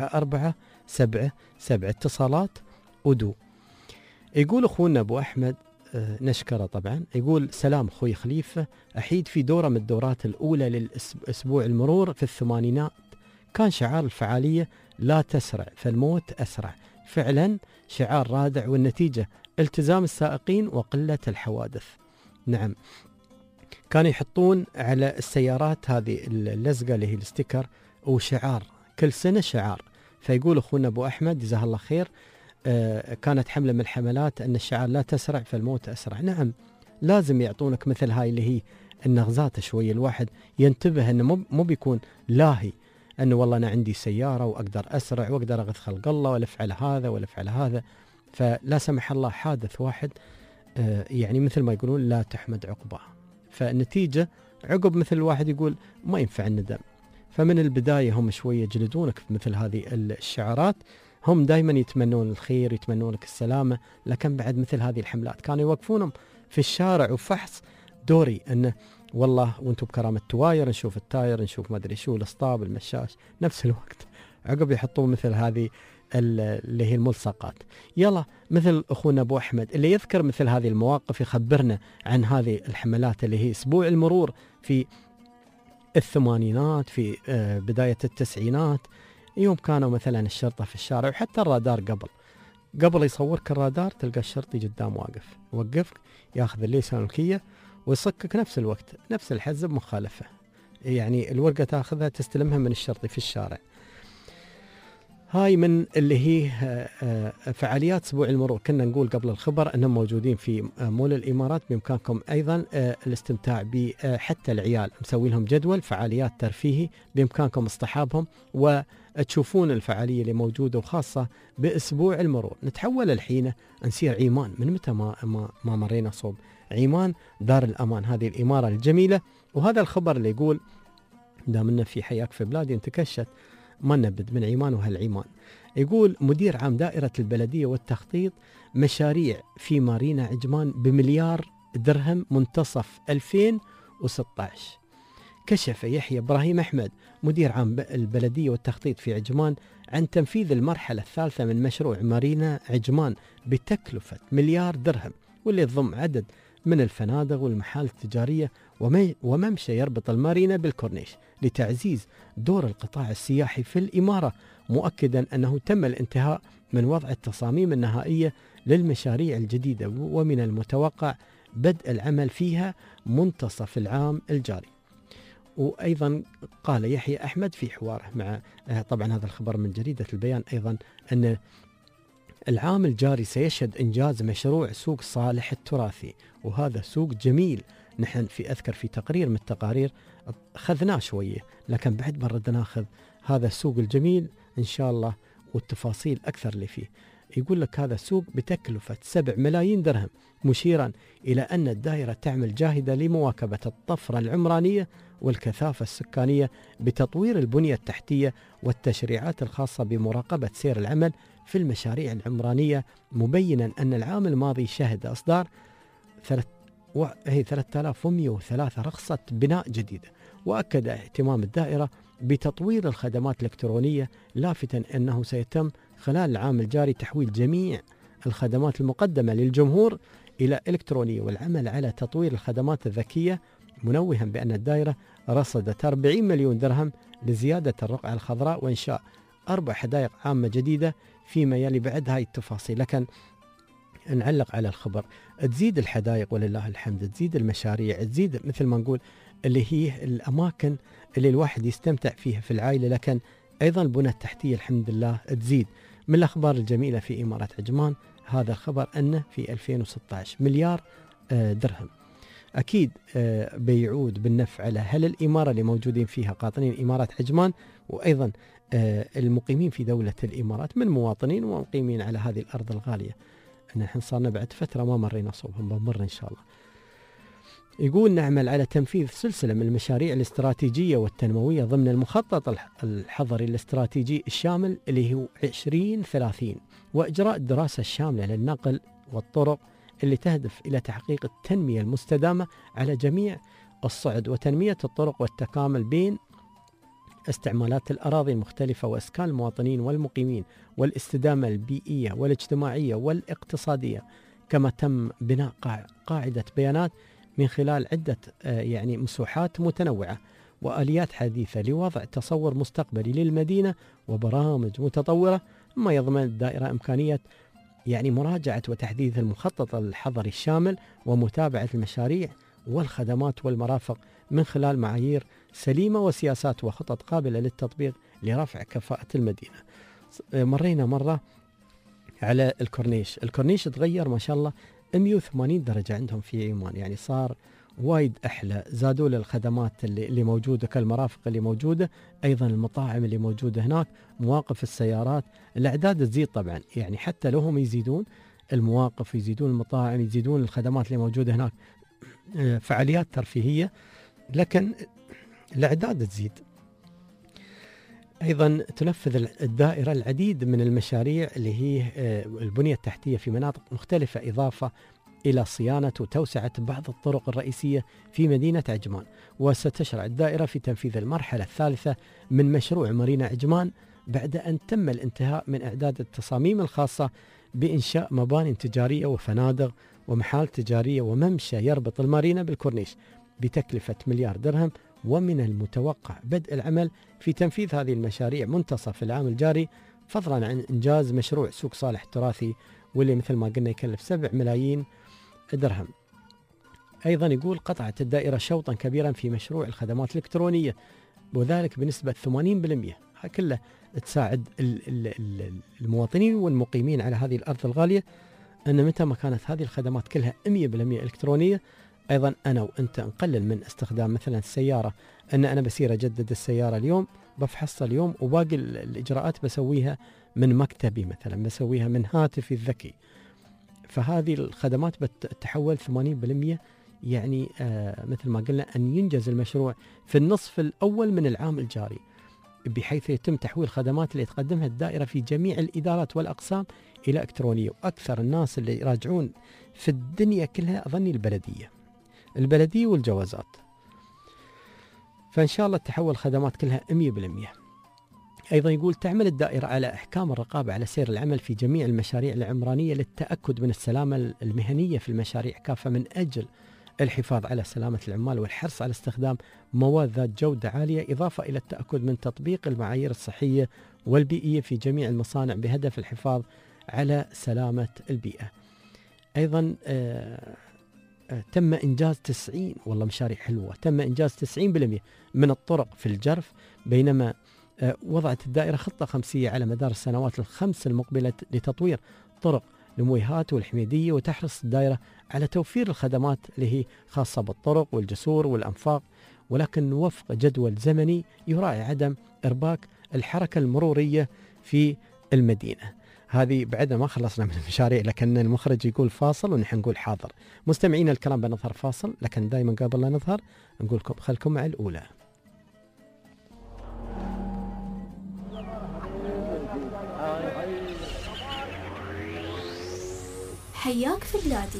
4477 اتصالات ودو. يقول أخونا أبو أحمد نشكره طبعا، يقول سلام أخوي خليفة، أحيد في دورة من الدورات الأولى للأسبوع المرور في الثمانينات كان شعار الفعالية لا تسرع فالموت أسرع، فعلا شعار رادع، والنتيجة التزام السائقين وقلة الحوادث. نعم، كانوا يحطون على السيارات هذه اللزقة اللي هي الستيكر وشعار كل سنة شعار. فيقول أخونا أبو أحمد جزاه الله خير، كانت حملة من الحملات أن الشعار لا تسرع فالموت أسرع. نعم، لازم يعطونك مثل هاي اللي هي النغزات شوية، الواحد ينتبه أنه مو بيكون لاهي أنه والله أنا عندي سيارة وأقدر أسرع وأقدر أغث خلق الله ولا أفعل هذا ولا أفعل هذا، فلا سمح الله حادث واحد يعني مثل ما يقولون لا تحمد عقباه، فالنتيجة عقب مثل الواحد يقول ما ينفع الندم. فمن البداية هم شوية يجلدونك في مثل هذه الشعارات، هم دائما يتمنون الخير يتمنون لك السلامة، لكن بعد مثل هذه الحملات كانوا يوقفونهم في الشارع وفحص دوري أنه والله وانتم بكرامة التواير نشوف التاير نشوف ما أدري شو الاسطاب المشاش، نفس الوقت عقب يحطون مثل هذه اللي هي الملصقات. يلا مثل أخونا أبو أحمد اللي يذكر مثل هذه المواقف يخبرنا عن هذه الحملات اللي هي أسبوع المرور في الثمانينات في بداية التسعينات، يوم كانوا مثلا الشرطة في الشارع وحتى الرادار قبل يصورك الرادار تلقى الشرطي قدام واقف، يوقفك ياخذ الليسانكية ويصكك نفس الوقت نفس الحزب مخالفة، يعني الورقة تاخذها تستلمها من الشرطي في الشارع. هاي من اللي هي فعاليات اسبوع المرور. كنا نقول قبل الخبر انهم موجودين في مول الامارات. بامكانكم ايضا الاستمتاع ب حتى العيال مسوي لهم جدول فعاليات ترفيهي، بامكانكم اصطحابهم وتشوفون الفعاليه اللي موجوده وخاصه باسبوع المرور. نتحول الحين نسير عيمان. من متى ما مرينا صوب عيمان دار الامان، هذه الاماره الجميله. وهذا الخبر اللي يقول دامنا في حياك في بلادي نتكشت ما نبد من عيمان وهالعيمان. يقول مدير عام دائرة البلدية والتخطيط مشاريع في مارينا عجمان بمليار درهم منتصف 2016. كشف يحيى إبراهيم أحمد مدير عام البلدية والتخطيط في عجمان عن تنفيذ المرحلة الثالثة من مشروع مارينا عجمان بتكلفة مليار درهم، واللي يضم عدد من الفنادق والمحال التجارية وممشى يربط المارينا بالكورنيش لتعزيز دور القطاع السياحي في الإمارة، مؤكدا أنه تم الانتهاء من وضع التصاميم النهائية للمشاريع الجديدة، ومن المتوقع بدء العمل فيها منتصف العام الجاري. وأيضا قال يحيى أحمد في حواره مع طبعا هذا الخبر من جريدة البيان أيضا أن العام الجاري سيشهد إنجاز مشروع سوق صالح التراثي، وهذا سوق جميل. نحن أذكر في تقرير من التقارير أخذناه شوية، لكن بعد ما ردنا ناخذ هذا السوق الجميل إن شاء الله والتفاصيل أكثر اللي فيه. يقول لك هذا السوق بتكلفة 7 ملايين درهم، مشيرا إلى أن الدائرة تعمل جاهدة لمواكبة الطفرة العمرانية والكثافة السكانية بتطوير البنية التحتية والتشريعات الخاصة بمراقبة سير العمل في المشاريع العمرانية، مبينا أن العام الماضي شهد إصدار 3103 رخصة بناء جديدة. وأكد اهتمام الدائرة بتطوير الخدمات الإلكترونية، لافتا أنه سيتم خلال العام الجاري تحويل جميع الخدمات المقدمة للجمهور إلى إلكترونية والعمل على تطوير الخدمات الذكية، منوها بأن الدائرة رصدت 40 مليون درهم لزيادة الرقعة الخضراء وإنشاء 4 حدائق عامة جديدة فيما يلي. بعد هاي التفاصيل، لكن نعلق على الخبر. تزيد الحدائق ولله الحمد، تزيد المشاريع، تزيد مثل ما نقول اللي هي الأماكن اللي الواحد يستمتع فيها في العائلة، لكن أيضا البنى التحتية الحمد لله تزيد. من الأخبار الجميلة في إمارة عجمان هذا الخبر أنه في 2016 مليار درهم أكيد بيعود بالنفع على أهل الإمارة اللي موجودين فيها قاطنين إمارة عجمان، وأيضا المقيمين في دولة الإمارات من مواطنين ومقيمين على هذه الأرض الغالية. نحن صارنا بعد فترة ما مرينا صوبهم، بمر إن شاء الله. يقول نعمل على تنفيذ سلسلة من المشاريع الاستراتيجية والتنموية ضمن المخطط الحضري الاستراتيجي الشامل اللي هو 2030، وإجراء الدراسة الشاملة للنقل والطرق اللي تهدف إلى تحقيق التنمية المستدامة على جميع الصعد، وتنمية الطرق والتكامل بين استعمالات الأراضي المختلفة وإسكان المواطنين والمقيمين، والاستدامة البيئية والاجتماعية والاقتصادية. كما تم بناء قاعدة بيانات من خلال عدة مسوحات متنوعة وآليات حديثة لوضع تصور مستقبلي للمدينة وبرامج متطورة، ما يضمن الدائرة إمكانية مراجعة وتحديث المخطط الحضري الشامل ومتابعة المشاريع والخدمات والمرافق من خلال معايير سليمة وسياسات وخطط قابلة للتطبيق لرفع كفاءة المدينة. مرينا مرة على الكورنيش تغير ما شاء الله 180 درجة عندهم في عمان، صار وايد أحلى. زادوا للخدمات اللي موجودة كالمرافق اللي موجودة، أيضا المطاعم اللي موجودة هناك، مواقف السيارات، الأعداد تزيد طبعا، حتى لو هم يزيدون المواقف، يزيدون المطاعم، يزيدون الخدمات اللي موجودة هناك، فعاليات ترفيهية، لكن الأعداد تزيد. أيضا تنفذ الدائرة العديد من المشاريع اللي هي البنية التحتية في مناطق مختلفة، إضافة إلى صيانة وتوسعة بعض الطرق الرئيسية في مدينة عجمان. وستشرع الدائرة في تنفيذ المرحلة الثالثة من مشروع مارينا عجمان بعد أن تم الانتهاء من إعداد التصاميم الخاصة بإنشاء مباني تجارية وفنادق ومحال تجارية وممشى يربط المارينا بالكورنيش بتكلفة مليار درهم. ومن المتوقع بدء العمل في تنفيذ هذه المشاريع منتصف العام الجاري، فضلا عن إنجاز مشروع سوق صالح التراثي واللي مثل ما قلنا يكلف 7 ملايين درهم. أيضا يقول قطعت الدائرة شوطا كبيرا في مشروع الخدمات الإلكترونية، وذلك بنسبة 80%، كله تساعد المواطنين والمقيمين على هذه الأرض الغالية، أن متى ما كانت هذه الخدمات كلها 100% إلكترونية، أيضا أنا وأنت نقلل من استخدام مثلا السيارة، أن أنا بصير أجدد السيارة اليوم، بفحصها اليوم، وباقي الإجراءات بسويها من مكتبي مثلا، بسويها من هاتفي الذكي. فهذه الخدمات بتتحول 80%، يعني مثل ما قلنا أن ينجز المشروع في النصف الأول من العام الجاري، بحيث يتم تحويل الخدمات اللي تقدمها الدائرة في جميع الإدارات والأقسام إلى إلكترونية. وأكثر الناس اللي يراجعون في الدنيا كلها أظني البلدية والجوازات. فإن شاء الله تحول الخدمات كلها 100%. أيضا يقول تعمل الدائرة على إحكام الرقابة على سير العمل في جميع المشاريع العمرانية للتأكد من السلامة المهنية في المشاريع كافة، من أجل الحفاظ على سلامة العمال والحرص على استخدام مواد ذات جودة عالية، إضافة إلى التأكد من تطبيق المعايير الصحية والبيئية في جميع المصانع بهدف الحفاظ على سلامة البيئة. أيضا تم إنجاز 90 والله مشاريع حلوة، تم إنجاز 90% من الطرق في الجرف، بينما وضعت الدائرة خطة خمسية على مدار السنوات الخمس المقبلة لتطوير طرق المويهات والحميدية، وتحرص الدائرة على توفير الخدمات اللي هي خاصة بالطرق والجسور والأنفاق، ولكن وفق جدول زمني يراعي عدم إرباك الحركة المرورية في المدينة. هذه بعدنا ما خلصنا من المشاريع، لكن المخرج يقول فاصل ونحن نقول حاضر. مستمعين الكرام بنظهر فاصل، لكن دائما قبل لا نظهر نقول لكم خلكم مع الأولى. حياك في بلادي.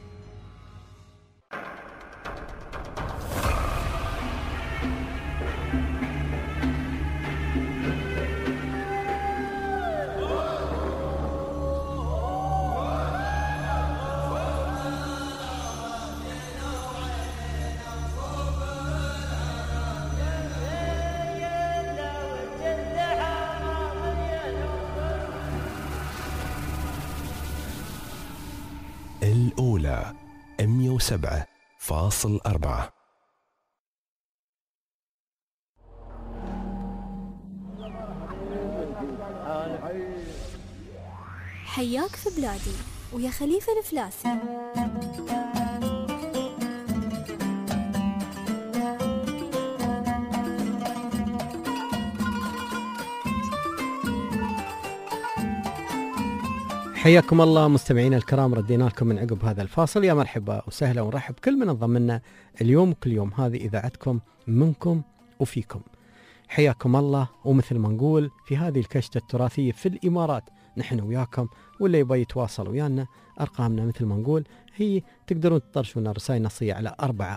الأولى 107.4. حياك في بلادي ويا خليفة الفلاسي. حياكم الله مستمعينا الكرام، ردينا لكم من عقب هذا الفاصل. يا مرحبا وسهلا ونرحب كل من انضم لنا اليوم كل يوم. هذه إذاعتكم منكم وفيكم. حياكم الله. ومثل ما نقول في هذه الكشتة التراثية في الإمارات نحن وياكم، واللي يبغى يتواصل ويانا أرقامنا مثل ما نقول هي تقدرون تطرشونا رسائل نصية على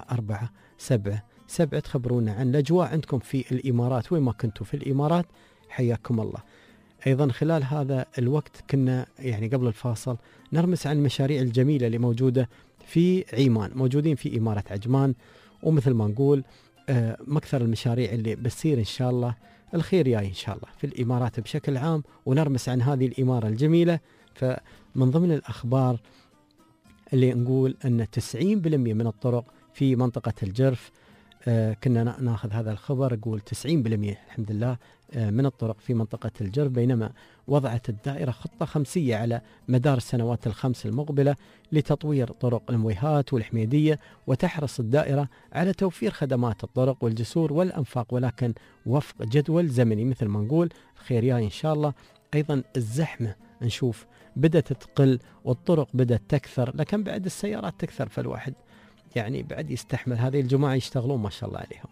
4477 تخبرونا عن الأجواء عندكم في الإمارات، وين ما كنتوا في الإمارات حياكم الله. أيضا خلال هذا الوقت كنا يعني قبل الفاصل نرمس عن المشاريع الجميلة اللي موجودة في عيمان، موجودين في إمارة عجمان، ومثل ما نقول مكثر المشاريع اللي بتصير إن شاء الله الخير جاي إن شاء الله في الإمارات بشكل عام، ونرمس عن هذه الإمارة الجميلة. فمن ضمن الأخبار اللي نقول أن 90% من الطرق في منطقة الجرف، كنا ناخذ هذا الخبر، يقول 90% الحمد لله من الطرق في منطقة الجرف، بينما وضعت الدائرة خطة خمسية على مدار السنوات الخمس المقبلة لتطوير طرق المويهات والحميدية، وتحرص الدائرة على توفير خدمات الطرق والجسور والأنفاق، ولكن وفق جدول زمني مثل ما نقول الخير جاي إن شاء الله. أيضا الزحمة نشوف بدأت تقل والطرق بدأت تكثر، لكن بعد السيارات تكثر، فالواحد يعني بعد يستحمل. هذه الجماعة يشتغلون ما شاء الله عليهم.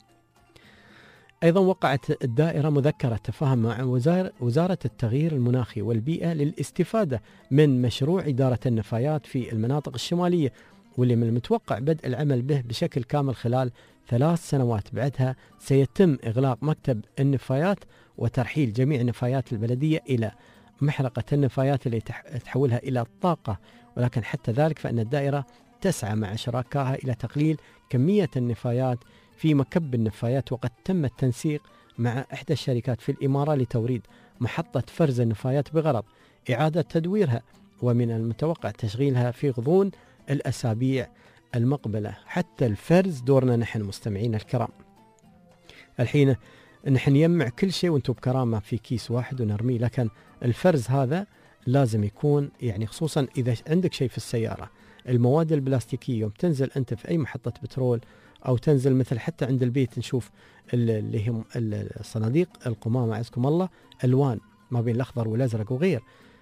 أيضا وقعت الدائرة مذكرة تفاهم مع وزارة التغيير المناخي والبيئة للاستفادة من مشروع إدارة النفايات في المناطق الشمالية، واللي من المتوقع بدء العمل به بشكل كامل خلال 3 سنوات. بعدها سيتم إغلاق مكتب النفايات وترحيل جميع نفايات البلدية إلى محرقة النفايات اللي تحولها إلى طاقة، ولكن حتى ذلك فإن الدائرة تسعى مع شركائها إلى تقليل كمية النفايات في مكب النفايات، وقد تم التنسيق مع إحدى الشركات في الإمارة لتوريد محطة فرز النفايات بغرض إعادة تدويرها، ومن المتوقع تشغيلها في غضون الأسابيع المقبلة. حتى الفرز دورنا نحن مستمعين الكرام. الحين نحن نجمع كل شيء وانتم بكرامة في كيس واحد ونرميه، لكن الفرز هذا لازم يكون يعني خصوصا إذا عندك شيء في السيارة. المواد البلاستيكية يوم تنزل أنت في أي محطة بترول أو تنزل مثل حتى عند البيت نشوف اللي هم الصناديق القمامة عزكم الله ألوان ما بين الأخضر والأزرق وغير،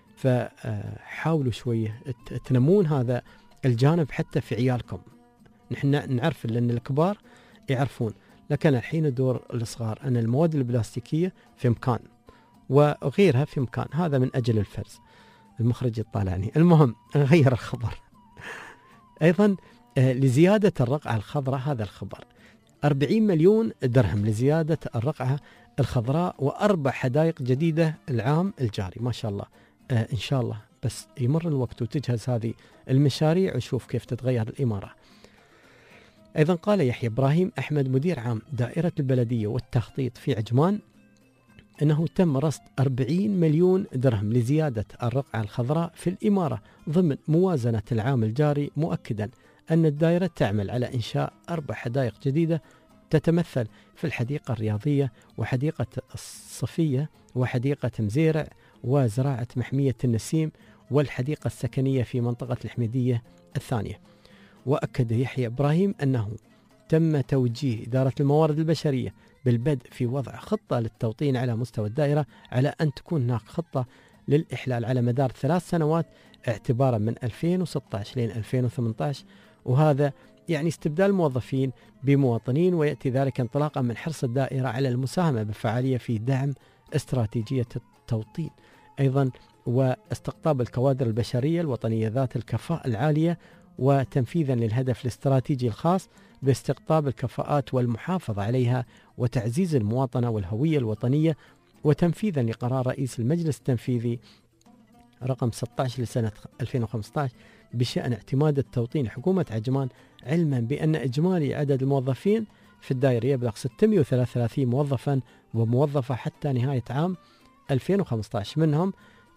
فحاولوا شوية تنمون هذا الجانب حتى في عيالكم. نحن نعرف لأن الكبار يعرفون، لكن الحين دور الصغار أن المواد البلاستيكية في مكان وغيرها في مكان، هذا من أجل الفرز. المخرج يطالعني. المهم نغير الخبر. أيضا لزيادة الرقعة الخضراء، هذا الخبر 40 مليون درهم لزيادة الرقعة الخضراء و4 حدائق جديدة العام الجاري. ما شاء الله. إن شاء الله بس يمر الوقت وتجهز هذه المشاريع وشوف كيف تتغير الإمارة. أيضا قال يحيى إبراهيم أحمد مدير عام دائرة البلدية والتخطيط في عجمان أنه تم رصد 40 مليون درهم لزيادة الرقعة الخضراء في الإمارة ضمن موازنة العام الجاري، مؤكدا أن الدائرة تعمل على إنشاء 4 حدائق جديدة تتمثل في الحديقة الرياضية وحديقة الصفية وحديقة مزيرع وزراعة محمية النسيم والحديقة السكنية في منطقة الحميدية الثانية. وأكد يحيى إبراهيم أنه تم توجيه إدارة الموارد البشرية بالبدء في وضع خطة للتوطين على مستوى الدائرة، على أن تكون هناك خطة للإحلال على مدار 3 سنوات اعتبارا من 2016 لين 2018، وهذا يعني استبدال الموظفين بمواطنين، ويأتي ذلك انطلاقا من حرص الدائرة على المساهمة بفعالية في دعم استراتيجية التوطين، أيضا واستقطاب الكوادر البشرية الوطنية ذات الكفاءة العالية، وتنفيذا للهدف الاستراتيجي الخاص باستقطاب الكفاءات والمحافظة عليها وتعزيز المواطنة والهوية الوطنية، وتنفيذا لقرار رئيس المجلس التنفيذي رقم 16 لسنة 2015 بشأن اعتماد التوطين لحكومة عجمان، علما بأن إجمالي عدد الموظفين في الدائرة يبلغ 633 موظفا وموظفة حتى نهاية عام 2015، منهم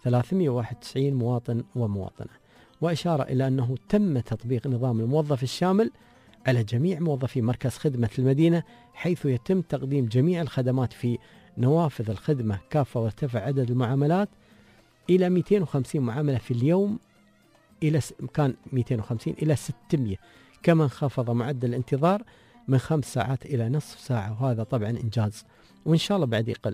391 مواطن ومواطنة. وإشارة إلى أنه تم تطبيق نظام الموظف الشامل على جميع موظفي مركز خدمة المدينة، حيث يتم تقديم جميع الخدمات في نوافذ الخدمة كافة، وارتفع عدد المعاملات إلى 250 معاملة في اليوم إلى كان 250 إلى 600، كما انخفض معدل الانتظار من 5 ساعات إلى نصف ساعة، وهذا طبعا إنجاز وإن شاء الله بعد يقل.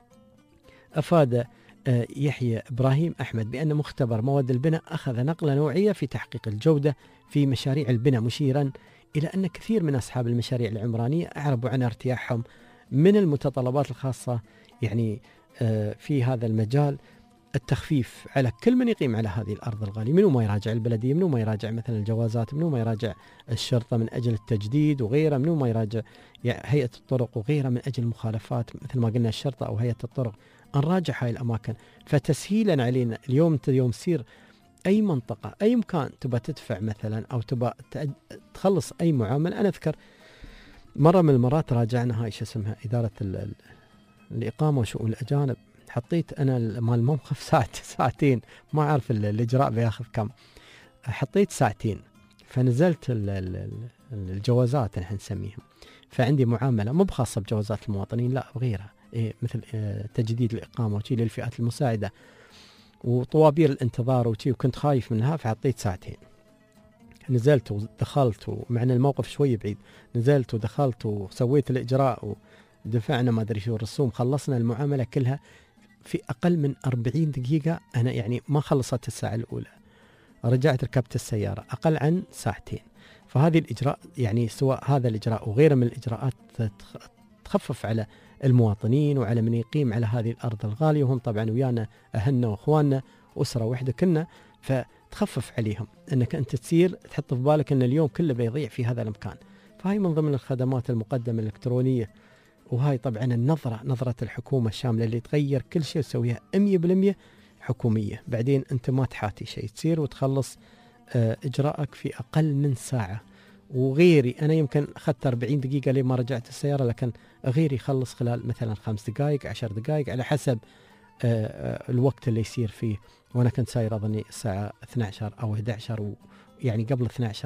أفاد يحيى إبراهيم أحمد بأن مختبر مواد البناء أخذ نقلة نوعية في تحقيق الجودة في مشاريع البناء، مشيرا إلى أن كثير من أصحاب المشاريع العمرانية أعربوا عن ارتياحهم من المتطلبات الخاصة يعني في هذا المجال، التخفيف على كل من يقيم على هذه الأرض الغالية، منو ما يراجع البلدية، منو ما يراجع مثلا الجوازات، منو ما يراجع الشرطة من أجل التجديد وغيره، منو ما يراجع هيئة الطرق وغيره من أجل مخالفات مثل ما قلنا الشرطة أو هيئة الطرق، نراجع هاي الأماكن. فتسهيلا علينا اليوم تصير أي منطقة أي مكان تبى تدفع مثلا أو تبى تخلص أي معاملة. أنا أذكر مرة من المرات راجعنا هاي شو اسمها إدارة الإقامة وشؤون الأجانب، حطيت أنا مال الموقف ساعتين، ما أعرف الإجراء بياخذ كم، حطيت ساعتين، فنزلت الجوازات نحن نسميهم، فعندي معاملة مو بخاصة بجوازات المواطنين لا وغيرها، مثل تجديد الإقامة وشي للفئات المساعدة وطوابير الانتظار وشي، وكنت خايف منها فحطيت ساعتين. نزلت ودخلت ومعنا الموقف شوي بعيد، نزلت ودخلت وسويت الإجراء ودفعنا ما أدري شو الرسوم، خلصنا المعاملة كلها في أقل من 40 دقيقة. أنا يعني ما خلصت الساعة الأولى، رجعت ركبت السيارة أقل عن ساعتين. فهذه الإجراء يعني سواء هذا الإجراء وغيره من الإجراءات تخفف على المواطنين وعلى من يقيم على هذه الأرض الغالية، وهم طبعا ويانا أهلنا وأخواننا أسرة واحدة كنا، فتخفف عليهم أنك أنت تسير تحط في بالك أن اليوم كله بيضيع في هذا المكان. فهي من ضمن الخدمات المقدمة الإلكترونية، وهاي طبعا نظرة الحكومة الشاملة اللي تغير كل شيء تسويها 100% حكومية، بعدين أنت ما تحاتي شيء، تسير وتخلص إجراءك في أقل من ساعة. وغيري أنا يمكن أخذت 40 دقيقة لما رجعت السيارة، لكن غيري يخلص خلال مثلا 5 دقائق 10 دقائق على حسب الوقت اللي يصير فيه. وأنا كنت ساير أظني الساعة 12 أو 11 يعني قبل 12،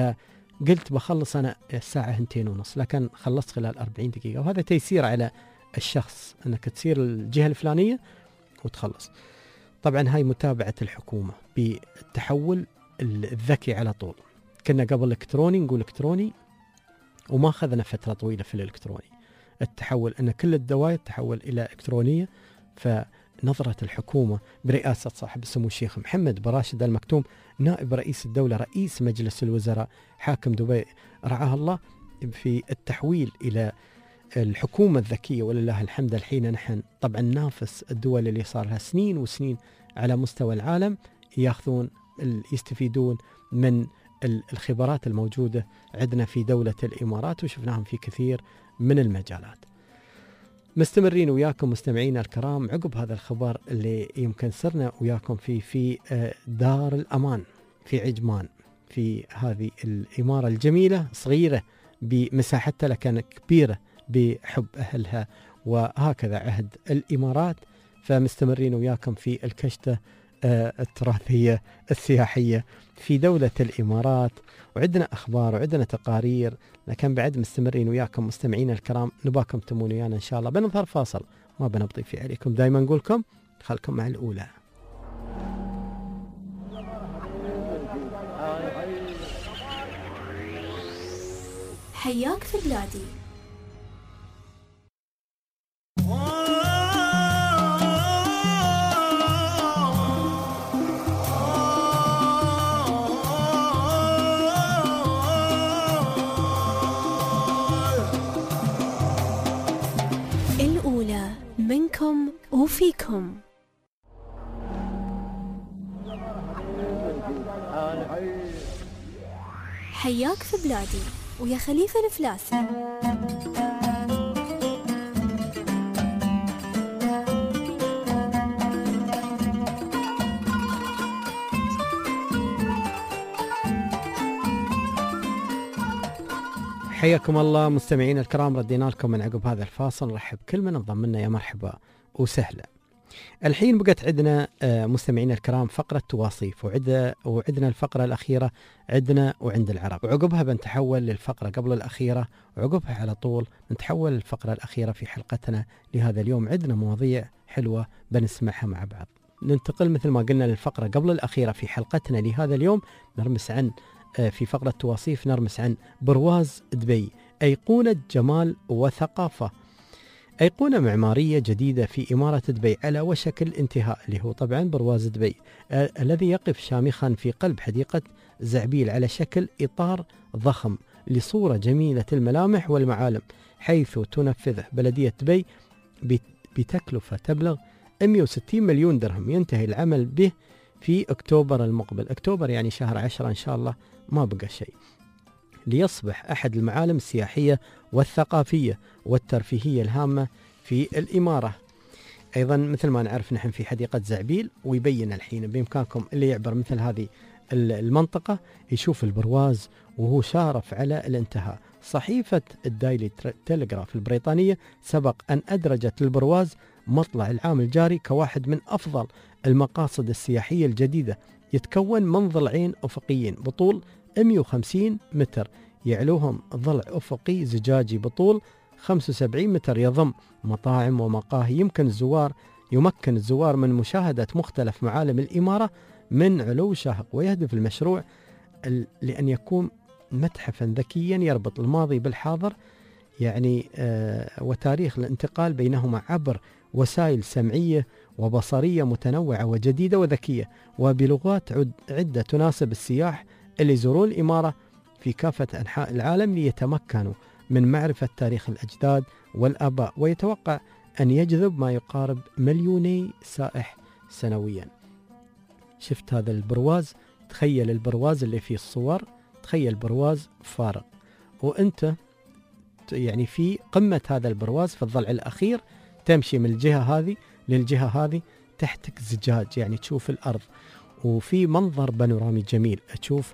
فقلت بخلص أنا الساعة 2:30، لكن خلصت خلال 40 دقيقة، وهذا تيسير على الشخص أنك تصير الجهة الفلانية وتخلص. طبعا هاي متابعة الحكومة بالتحول الذكي على طول. كنا قبل الكتروني نقول الكتروني وما أخذنا فترة طويلة في الإلكتروني. التحول أن كل الدوائر تحول إلى إلكترونية. فنظرة الحكومة برئاسة صاحب السمو الشيخ محمد بن راشد آل مكتوم نائب رئيس الدولة رئيس مجلس الوزراء حاكم دبي رعاه الله في التحويل إلى الحكومة الذكية، ولله الحمد. الحين نحن طبعا نافس الدول اللي صار لها سنين وسنين على مستوى العالم ياخذون يستفيدون من الخبرات الموجودة عندنا في دولة الإمارات، وشفناهم في كثير من المجالات. مستمرين وياكم مستمعينا الكرام عقب هذا الخبر اللي يمكن صرنا وياكم في دار الأمان في عجمان، في هذه الإمارة الجميلة صغيرة بمساحتها لكن كبيرة بحب أهلها، وهكذا عهد الإمارات. فمستمرين وياكم في الكشتة التراثية السياحية في دولة الإمارات، وعندنا أخبار وعندنا تقارير، لكن بعد مستمرين وياكم مستمعين الكرام. نباكم تمون ويانا إن شاء الله. بنظهر فاصل ما بنبطي في عليكم، دايما نقولكم خلكم مع الأولى. حياك في بلادي. الأولى منكم وفيكم. حياك في بلادي ويا خليفة الفلاسي. حياكم الله مستمعين الكرام، ردينا لكم من عقب هذا الفاصل. نرحب كل من انضم لنا، يا مرحبا وسهلا. الحين بقت عندنا مستمعين الكرام فقرة تواصيف، وعندنا الفقرة الأخيرة عندنا وعند العرب، وعقبها بنتحول للفقرة قبل الأخيرة، وعقبها على طول نتحول للفقرة الأخيرة في حلقتنا لهذا اليوم. عندنا مواضيع حلوة بنسمعها مع بعض. ننتقل مثل ما قلنا للفقرة قبل الأخيرة في حلقتنا لهذا اليوم. نرمس عن في فقرة تواصيف نرمس عن برواز دبي، أيقونة جمال وثقافة، أيقونة معمارية جديدة في إمارة دبي على وشك الانتهاء، اللي هو طبعا برواز دبي الذي يقف شامخا في قلب حديقة زعبيل على شكل إطار ضخم لصورة جميلة الملامح والمعالم، حيث تنفذه بلدية دبي بتكلفة تبلغ 160 مليون درهم. ينتهي العمل به في أكتوبر المقبل، أكتوبر يعني شهر 10 إن شاء الله، ما بقى شيء، ليصبح أحد المعالم السياحية والثقافية والترفيهية الهامة في الإمارة. أيضا مثل ما نعرف نحن في حديقة زعبيل، ويبين الحين بإمكانكم اللي يعبر مثل هذه المنطقة يشوف البرواز وهو شارف على الانتهاء. صحيفة الدايلي تيلغراف البريطانية سبق أن أدرجت البرواز مطلع العام الجاري كواحد من أفضل المقاصد السياحية الجديدة، يتكون من ضلعين أفقيين بطول 150 متر يعلوهم ضلع أفقي زجاجي بطول 75 متر، يضم مطاعم ومقاهي يمكن الزوار من مشاهدة مختلف معالم الإمارة من علو شاهق. ويهدف المشروع لأن يكون متحفا ذكيا يربط الماضي بالحاضر، يعني وتاريخ الانتقال بينهما عبر وسائل سمعية وبصرية متنوعة وجديدة وذكية، وبلغات عدة تناسب السياح اللي يزورون الإمارة في كافة أنحاء العالم ليتمكنوا من معرفة تاريخ الأجداد والآباء. ويتوقع أن يجذب ما يقارب 2,000,000 سائح سنويا. شفت هذا البرواز؟ تخيل البرواز اللي فيه الصور، تخيل برواز فارغ وأنت يعني في قمة هذا البرواز في الضلع الأخير، تمشي من الجهة هذه للجهة هذه، تحتك زجاج يعني تشوف الأرض، وفي منظر بانورامي جميل، تشوف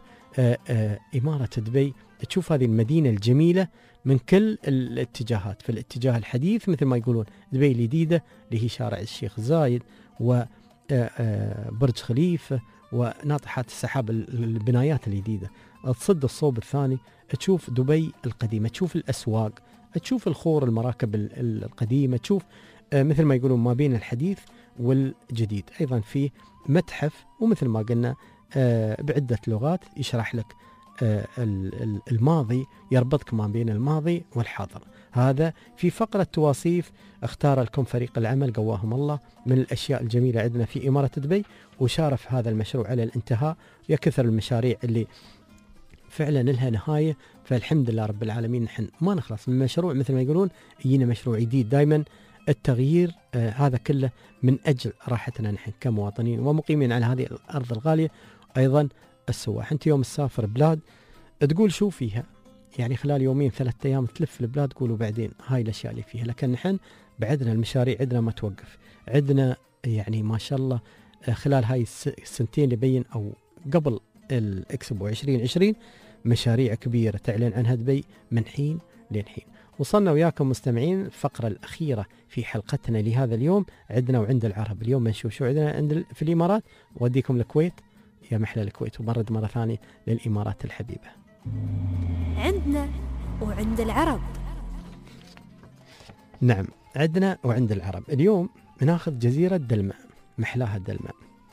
إمارة دبي، تشوف هذه المدينة الجميلة من كل الاتجاهات. في الاتجاه الحديث مثل ما يقولون دبي الجديدة اللي هي شارع الشيخ زايد وبرج خليفة وناطحات السحاب، البنايات الجديدة. تصد الصوب الثاني تشوف دبي القديمة، تشوف الأسواق تشوف الخور، المراكب القديمة، تشوف مثل ما يقولون ما بين الحديث والجديد. أيضا في متحف، ومثل ما قلنا بعدة لغات يشرح لك الماضي، يربطك ما بين الماضي والحاضر. هذا في فقرة تواصيف اختار لكم فريق العمل قواهم الله من الأشياء الجميلة عندنا في إمارة دبي، وشارف هذا المشروع على الانتهاء. يا كثر المشاريع اللي فعلا لها نهاية، فالحمد لله رب العالمين نحن ما نخلص من مشروع، مثل ما يقولون يجينا مشروع جديد دائما. التغيير هذا كله من أجل راحتنا نحن كمواطنين ومقيمين على هذه الأرض الغالية. أيضا السواح، أنت يوم تسافر بلاد تقول شو فيها، يعني خلال يومين 3 أيام تلف البلاد تقولوا بعدين هاي الأشياء اللي فيها. لكن نحن بعدنا المشاريع عندنا ما توقف، عندنا يعني ما شاء الله خلال هاي السنتين اللي بين أو قبل الإكسبو 2020 مشاريع كبيرة تعلن عنها دبي من حين لحين. وصلنا وياكم مستمعين الفقرة الأخيرة في حلقتنا لهذا اليوم، عندنا وعند العرب. اليوم بنشوف شو عندنا في الإمارات، وأوديكم الكويت، يا محلى الكويت، وبرد مرة ثانية للإمارات الحبيبة. عندنا وعند العرب. نعم، عندنا وعند العرب. اليوم بناخذ جزيرة دلمة، محلاها دلمة.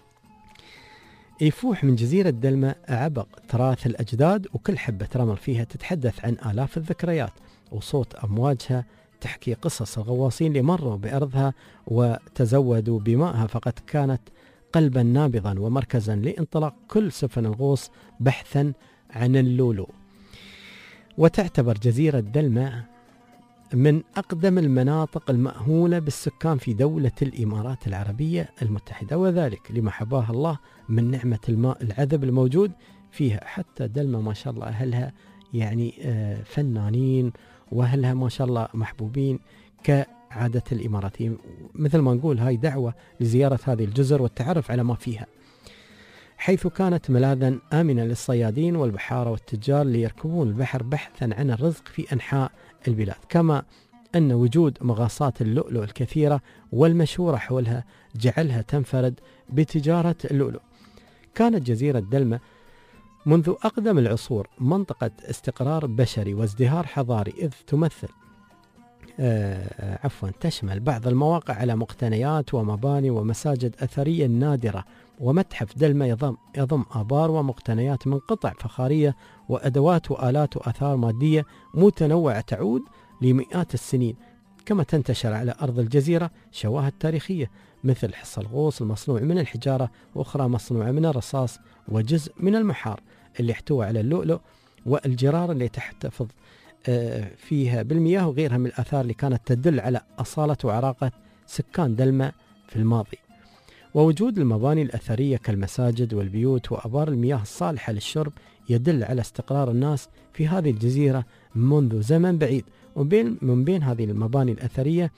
يفوح من جزيرة دلمة عبق تراث الأجداد، وكل حبة رمل فيها تتحدث عن آلاف الذكريات، وصوت أمواجها تحكي قصص الغواصين اللي مروا بأرضها وتزودوا بمائها، فقد كانت قلبا نابضا ومركزا لانطلاق كل سفن الغوص بحثا عن اللؤلؤ. وتعتبر جزيرة دلمة من أقدم المناطق المأهولة بالسكان في دولة الإمارات العربية المتحدة، وذلك لما حباه الله من نعمة الماء العذب الموجود فيها. حتى دلمة ما شاء الله أهلها يعني فنانين، وأهلها ما شاء الله محبوبين كعادة الإماراتيين. مثل ما نقول هاي دعوة لزيارة هذه الجزر والتعرف على ما فيها، حيث كانت ملاذا آمنا للصيادين والبحارة والتجار ليركبون البحر بحثا عن الرزق في أنحاء البلاد. كما أن وجود مغاصات اللؤلؤ الكثيرة والمشهورة حولها جعلها تنفرد بتجارة اللؤلؤ. كانت جزيرة دلمة منذ أقدم العصور منطقة استقرار بشري وازدهار حضاري، إذ تمثل تشمل بعض المواقع على مقتنيات ومباني ومساجد أثرية نادرة. ومتحف دلمة يضم آبار ومقتنيات من قطع فخارية وأدوات وآلات وآثار مادية متنوعة تعود لمئات السنين. كما تنتشر على أرض الجزيرة شواهد تاريخية مثل حصى الغوص المصنوع من الحجارة، وأخرى مصنوعة من الرصاص، وجزء من المحار اللي احتوى على اللؤلؤ، والجرار اللي تحتفظ فيها بالمياه، وغيرها من الآثار اللي كانت تدل على أصالة وعراقة سكان دلمة في الماضي. ووجود المباني الأثرية كالمساجد والبيوت وأبار المياه الصالحة للشرب يدل على استقرار الناس في هذه الجزيرة منذ زمن بعيد. ومن بين هذه المباني الأثرية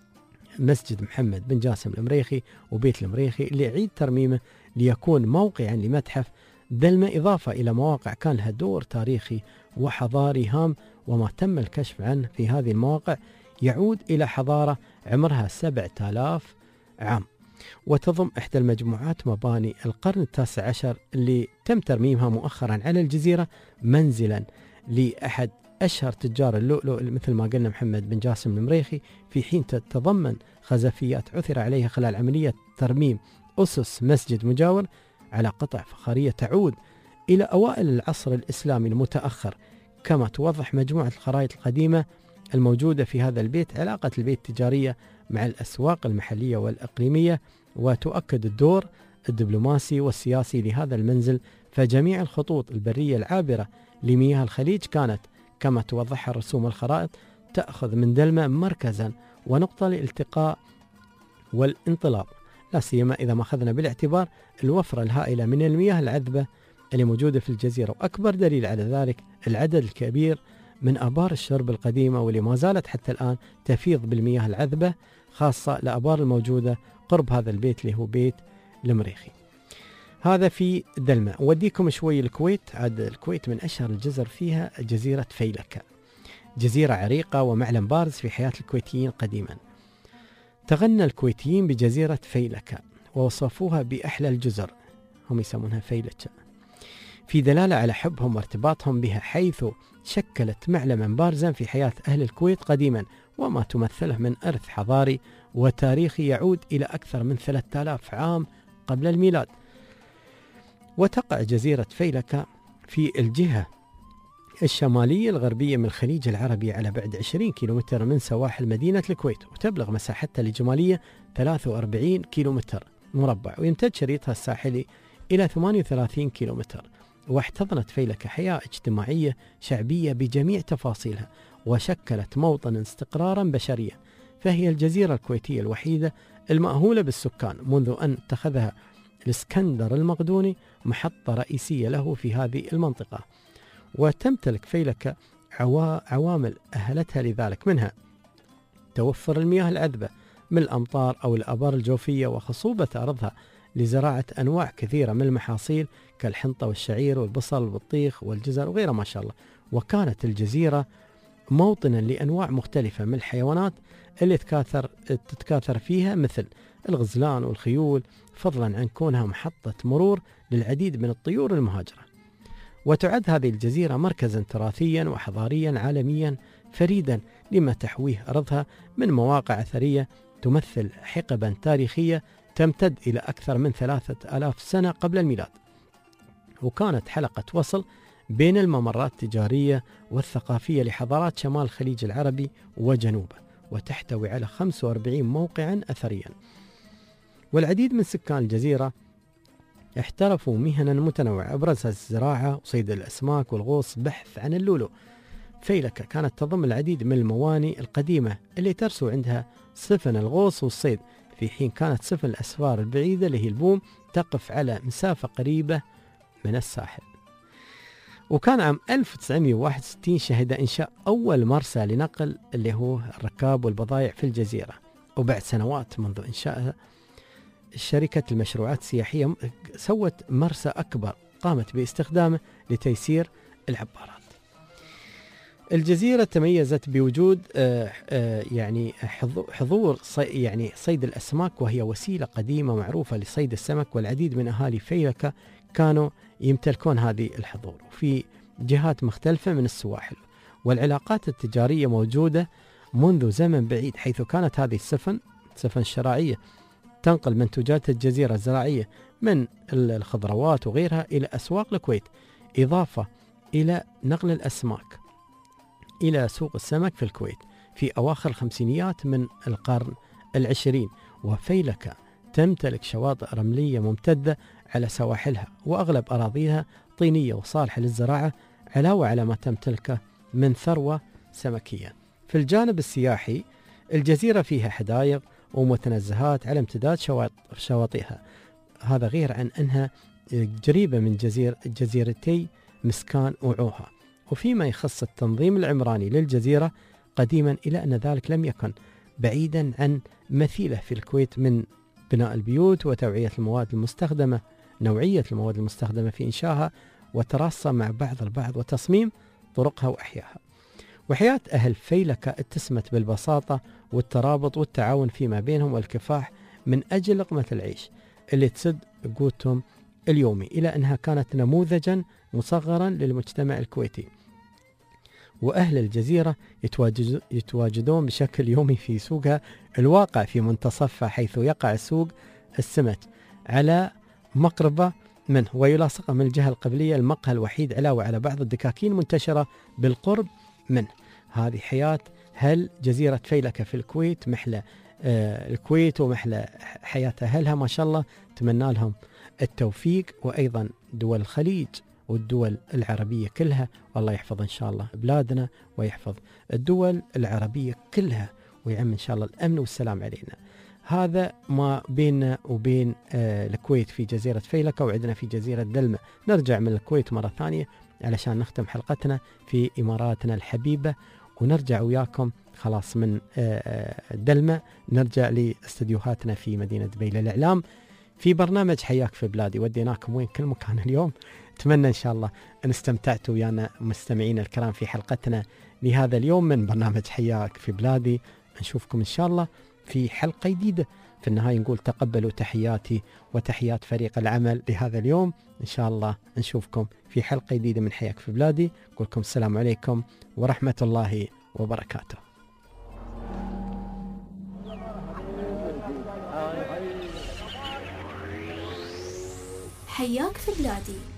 مسجد محمد بن جاسم المريخي وبيت المريخي اللي يعيد ترميمه ليكون موقعا لمتحف دلمة، إضافة إلى مواقع كان لها دور تاريخي وحضاري هام. وما تم الكشف عنه في هذه المواقع يعود إلى حضارة عمرها 7000 عام، وتضم إحدى المجموعات مباني القرن ال19 اللي تم ترميمها مؤخرا على الجزيرة منزلا لأحد أشهر تجار اللؤلؤ مثل ما قلنا محمد بن جاسم المريخي، في حين تتضمن خزفيات عثر عليها خلال عملية ترميم أسس مسجد مجاور على قطع فخارية تعود إلى أوائل العصر الإسلامي المتأخر. كما توضح مجموعة الخرائط القديمة الموجودة في هذا البيت علاقة البيت التجارية مع الأسواق المحلية والإقليمية، وتؤكد الدور الدبلوماسي والسياسي لهذا المنزل. فجميع الخطوط البرية العابرة لمياه الخليج كانت كما توضحها الرسوم والخرائط تأخذ من دلمة مركزا ونقطة للالتقاء والانطلاق، لا سيما إذا ما أخذنا بالاعتبار الوفرة الهائلة من المياه العذبة اللي موجودة في الجزيرة. وأكبر دليل على ذلك العدد الكبير من آبار الشرب القديمة واللي ما زالت حتى الآن تفيض بالمياه العذبة، خاصة الآبار الموجودة قرب هذا البيت اللي هو بيت المريخي. هذا في دلمة. وديكم شوي الكويت. عاد الكويت من أشهر الجزر فيها جزيرة فيلكة، جزيرة عريقة ومعلم بارز في حياة الكويتيين قديما. تغنى الكويتيين بجزيرة فيلكة ووصفوها بأحلى الجزر، هم يسمونها فيلكة. في دلالة على حبهم وارتباطهم بها، حيث شكلت معلما بارزا في حياة أهل الكويت قديما، وما تمثله من إرث حضاري وتاريخي يعود إلى أكثر من 3000 عام قبل الميلاد. وتقع جزيرة فيلكة في الجهة الشمالية الغربية من الخليج العربي على بعد 20 كيلومتر من سواحل مدينة الكويت، وتبلغ مساحتها الإجمالية 43 كيلومتر مربع، ويمتد شريطها الساحلي إلى 38 كيلومتر. واحتضنت فيلكة حياة اجتماعية شعبية بجميع تفاصيلها، وشكلت موطنا استقرارا بشريا، فهي الجزيرة الكويتية الوحيدة المأهولة بالسكان منذ أن اتخذها الإسكندر المقدوني محطة رئيسية له في هذه المنطقة. وتمتلك فيلكة عوامل أهلتها لذلك، منها توفر المياه العذبة من الأمطار أو الآبار الجوفية، وخصوبة أرضها لزراعة أنواع كثيرة من المحاصيل كالحنطة والشعير والبصل والبطيخ والجزر وغيرها ما شاء الله. وكانت الجزيرة موطنا لأنواع مختلفة من الحيوانات اللي تتكاثر فيها، مثل الغزلان والخيول، فضلا عن كونها محطة مرور للعديد من الطيور المهاجرة. وتعد هذه الجزيرة مركزا تراثيا وحضاريا عالميا فريدا لما تحويه أرضها من مواقع أثرية تمثل حقبا تاريخية تمتد إلى أكثر من 3000 سنة قبل الميلاد. وكانت حلقة وصل بين الممرات التجارية والثقافية لحضارات شمال الخليج العربي وجنوبه، وتحتوي على 45 موقعا أثريا. والعديد من سكان الجزيرة احترفوا مهنا متنوعة، أبرزها الزراعة وصيد الأسماك والغوص، بحث عن اللؤلؤ. فيلكة كانت تضم العديد من الموانئ القديمة اللي ترسو عندها سفن الغوص والصيد، في حين كانت سفن الأسفار البعيدة اللي هي البوم تقف على مسافة قريبة من الساحل. وكان عام 1961 شهد إنشاء أول مرسى لنقل اللي هو الركاب والبضائع في الجزيرة. وبعد سنوات منذ إنشائها، شركة المشروعات السياحية سوت مرسى أكبر قامت باستخدامه لتيسير العبارات. الجزيرة تميزت بوجود حضور صيد الأسماك، وهي وسيلة قديمة معروفة لصيد السمك، والعديد من أهالي فيلكة كانوا يمتلكون هذه الحضور في جهات مختلفة من السواحل. والعلاقات التجارية موجودة منذ زمن بعيد، حيث كانت هذه السفن الشراعية تنقل منتوجات الجزيرة الزراعية من الخضروات وغيرها إلى أسواق الكويت، إضافة إلى نقل الأسماك إلى سوق السمك في الكويت في أواخر الخمسينيات من القرن العشرين. وفيلكة تمتلك شواطئ رملية ممتدة على سواحلها، وأغلب أراضيها طينية وصالحة للزراعة، علاوة على ما تمتلكه من ثروة سمكية. في الجانب السياحي، الجزيرة فيها حدائق ومتنزهات على امتداد شواطئها، هذا غير عن أنها قريبة من جزيرتي مسكان وعوها. وفيما يخص التنظيم العمراني للجزيرة قديما، إلى أن ذلك لم يكن بعيدا عن مثيله في الكويت من بناء البيوت وتوعية المواد المستخدمة، نوعية المواد المستخدمة في إنشائها وتراصها مع بعض البعض وتصميم طرقها وأحيائها. وحياة أهل فيلكة اتسمت بالبساطة والترابط والتعاون فيما بينهم والكفاح من أجل لقمة العيش اللي تسد قوتهم اليومي، إلى أنها كانت نموذجا مصغرا للمجتمع الكويتي. وأهل الجزيرة يتواجدون بشكل يومي في سوقها الواقع في منتصفها، حيث يقع سوق السمك على مقربة منه، ويلاصقه من الجهة القبلية المقهى الوحيد، علاوة على بعض الدكاكين منتشرة بالقرب منه. هذه حياة هل جزيرة فيلكة في الكويت، محلى الكويت ومحلى حياة أهلها ما شاء الله. أتمنى لهم التوفيق، وأيضا دول الخليج والدول العربية كلها، والله يحفظ إن شاء الله بلادنا ويحفظ الدول العربية كلها، ويعم إن شاء الله الأمن والسلام علينا. هذا ما بيننا وبين الكويت في جزيرة فيلكة، وعندنا في جزيرة دلمة. نرجع من الكويت مرة ثانية علشان نختم حلقتنا في إماراتنا الحبيبة، ونرجع وياكم خلاص من دلمة نرجع لاستديوهاتنا في مدينة دبي للإعلام في برنامج حياك في بلادي. وديناكم وين كل مكان اليوم. أتمنى إن شاء الله أن استمتعتوا ويانا مستمعين الكرام في حلقتنا لهذا اليوم من برنامج حياك في بلادي. نشوفكم إن شاء الله في حلقة جديدة. في النهاية نقول تقبلوا تحياتي وتحيات فريق العمل لهذا اليوم. إن شاء الله نشوفكم في حلقة جديدة من حياك في بلادي. أقول لكم السلام عليكم ورحمة الله وبركاته. حياك في بلادي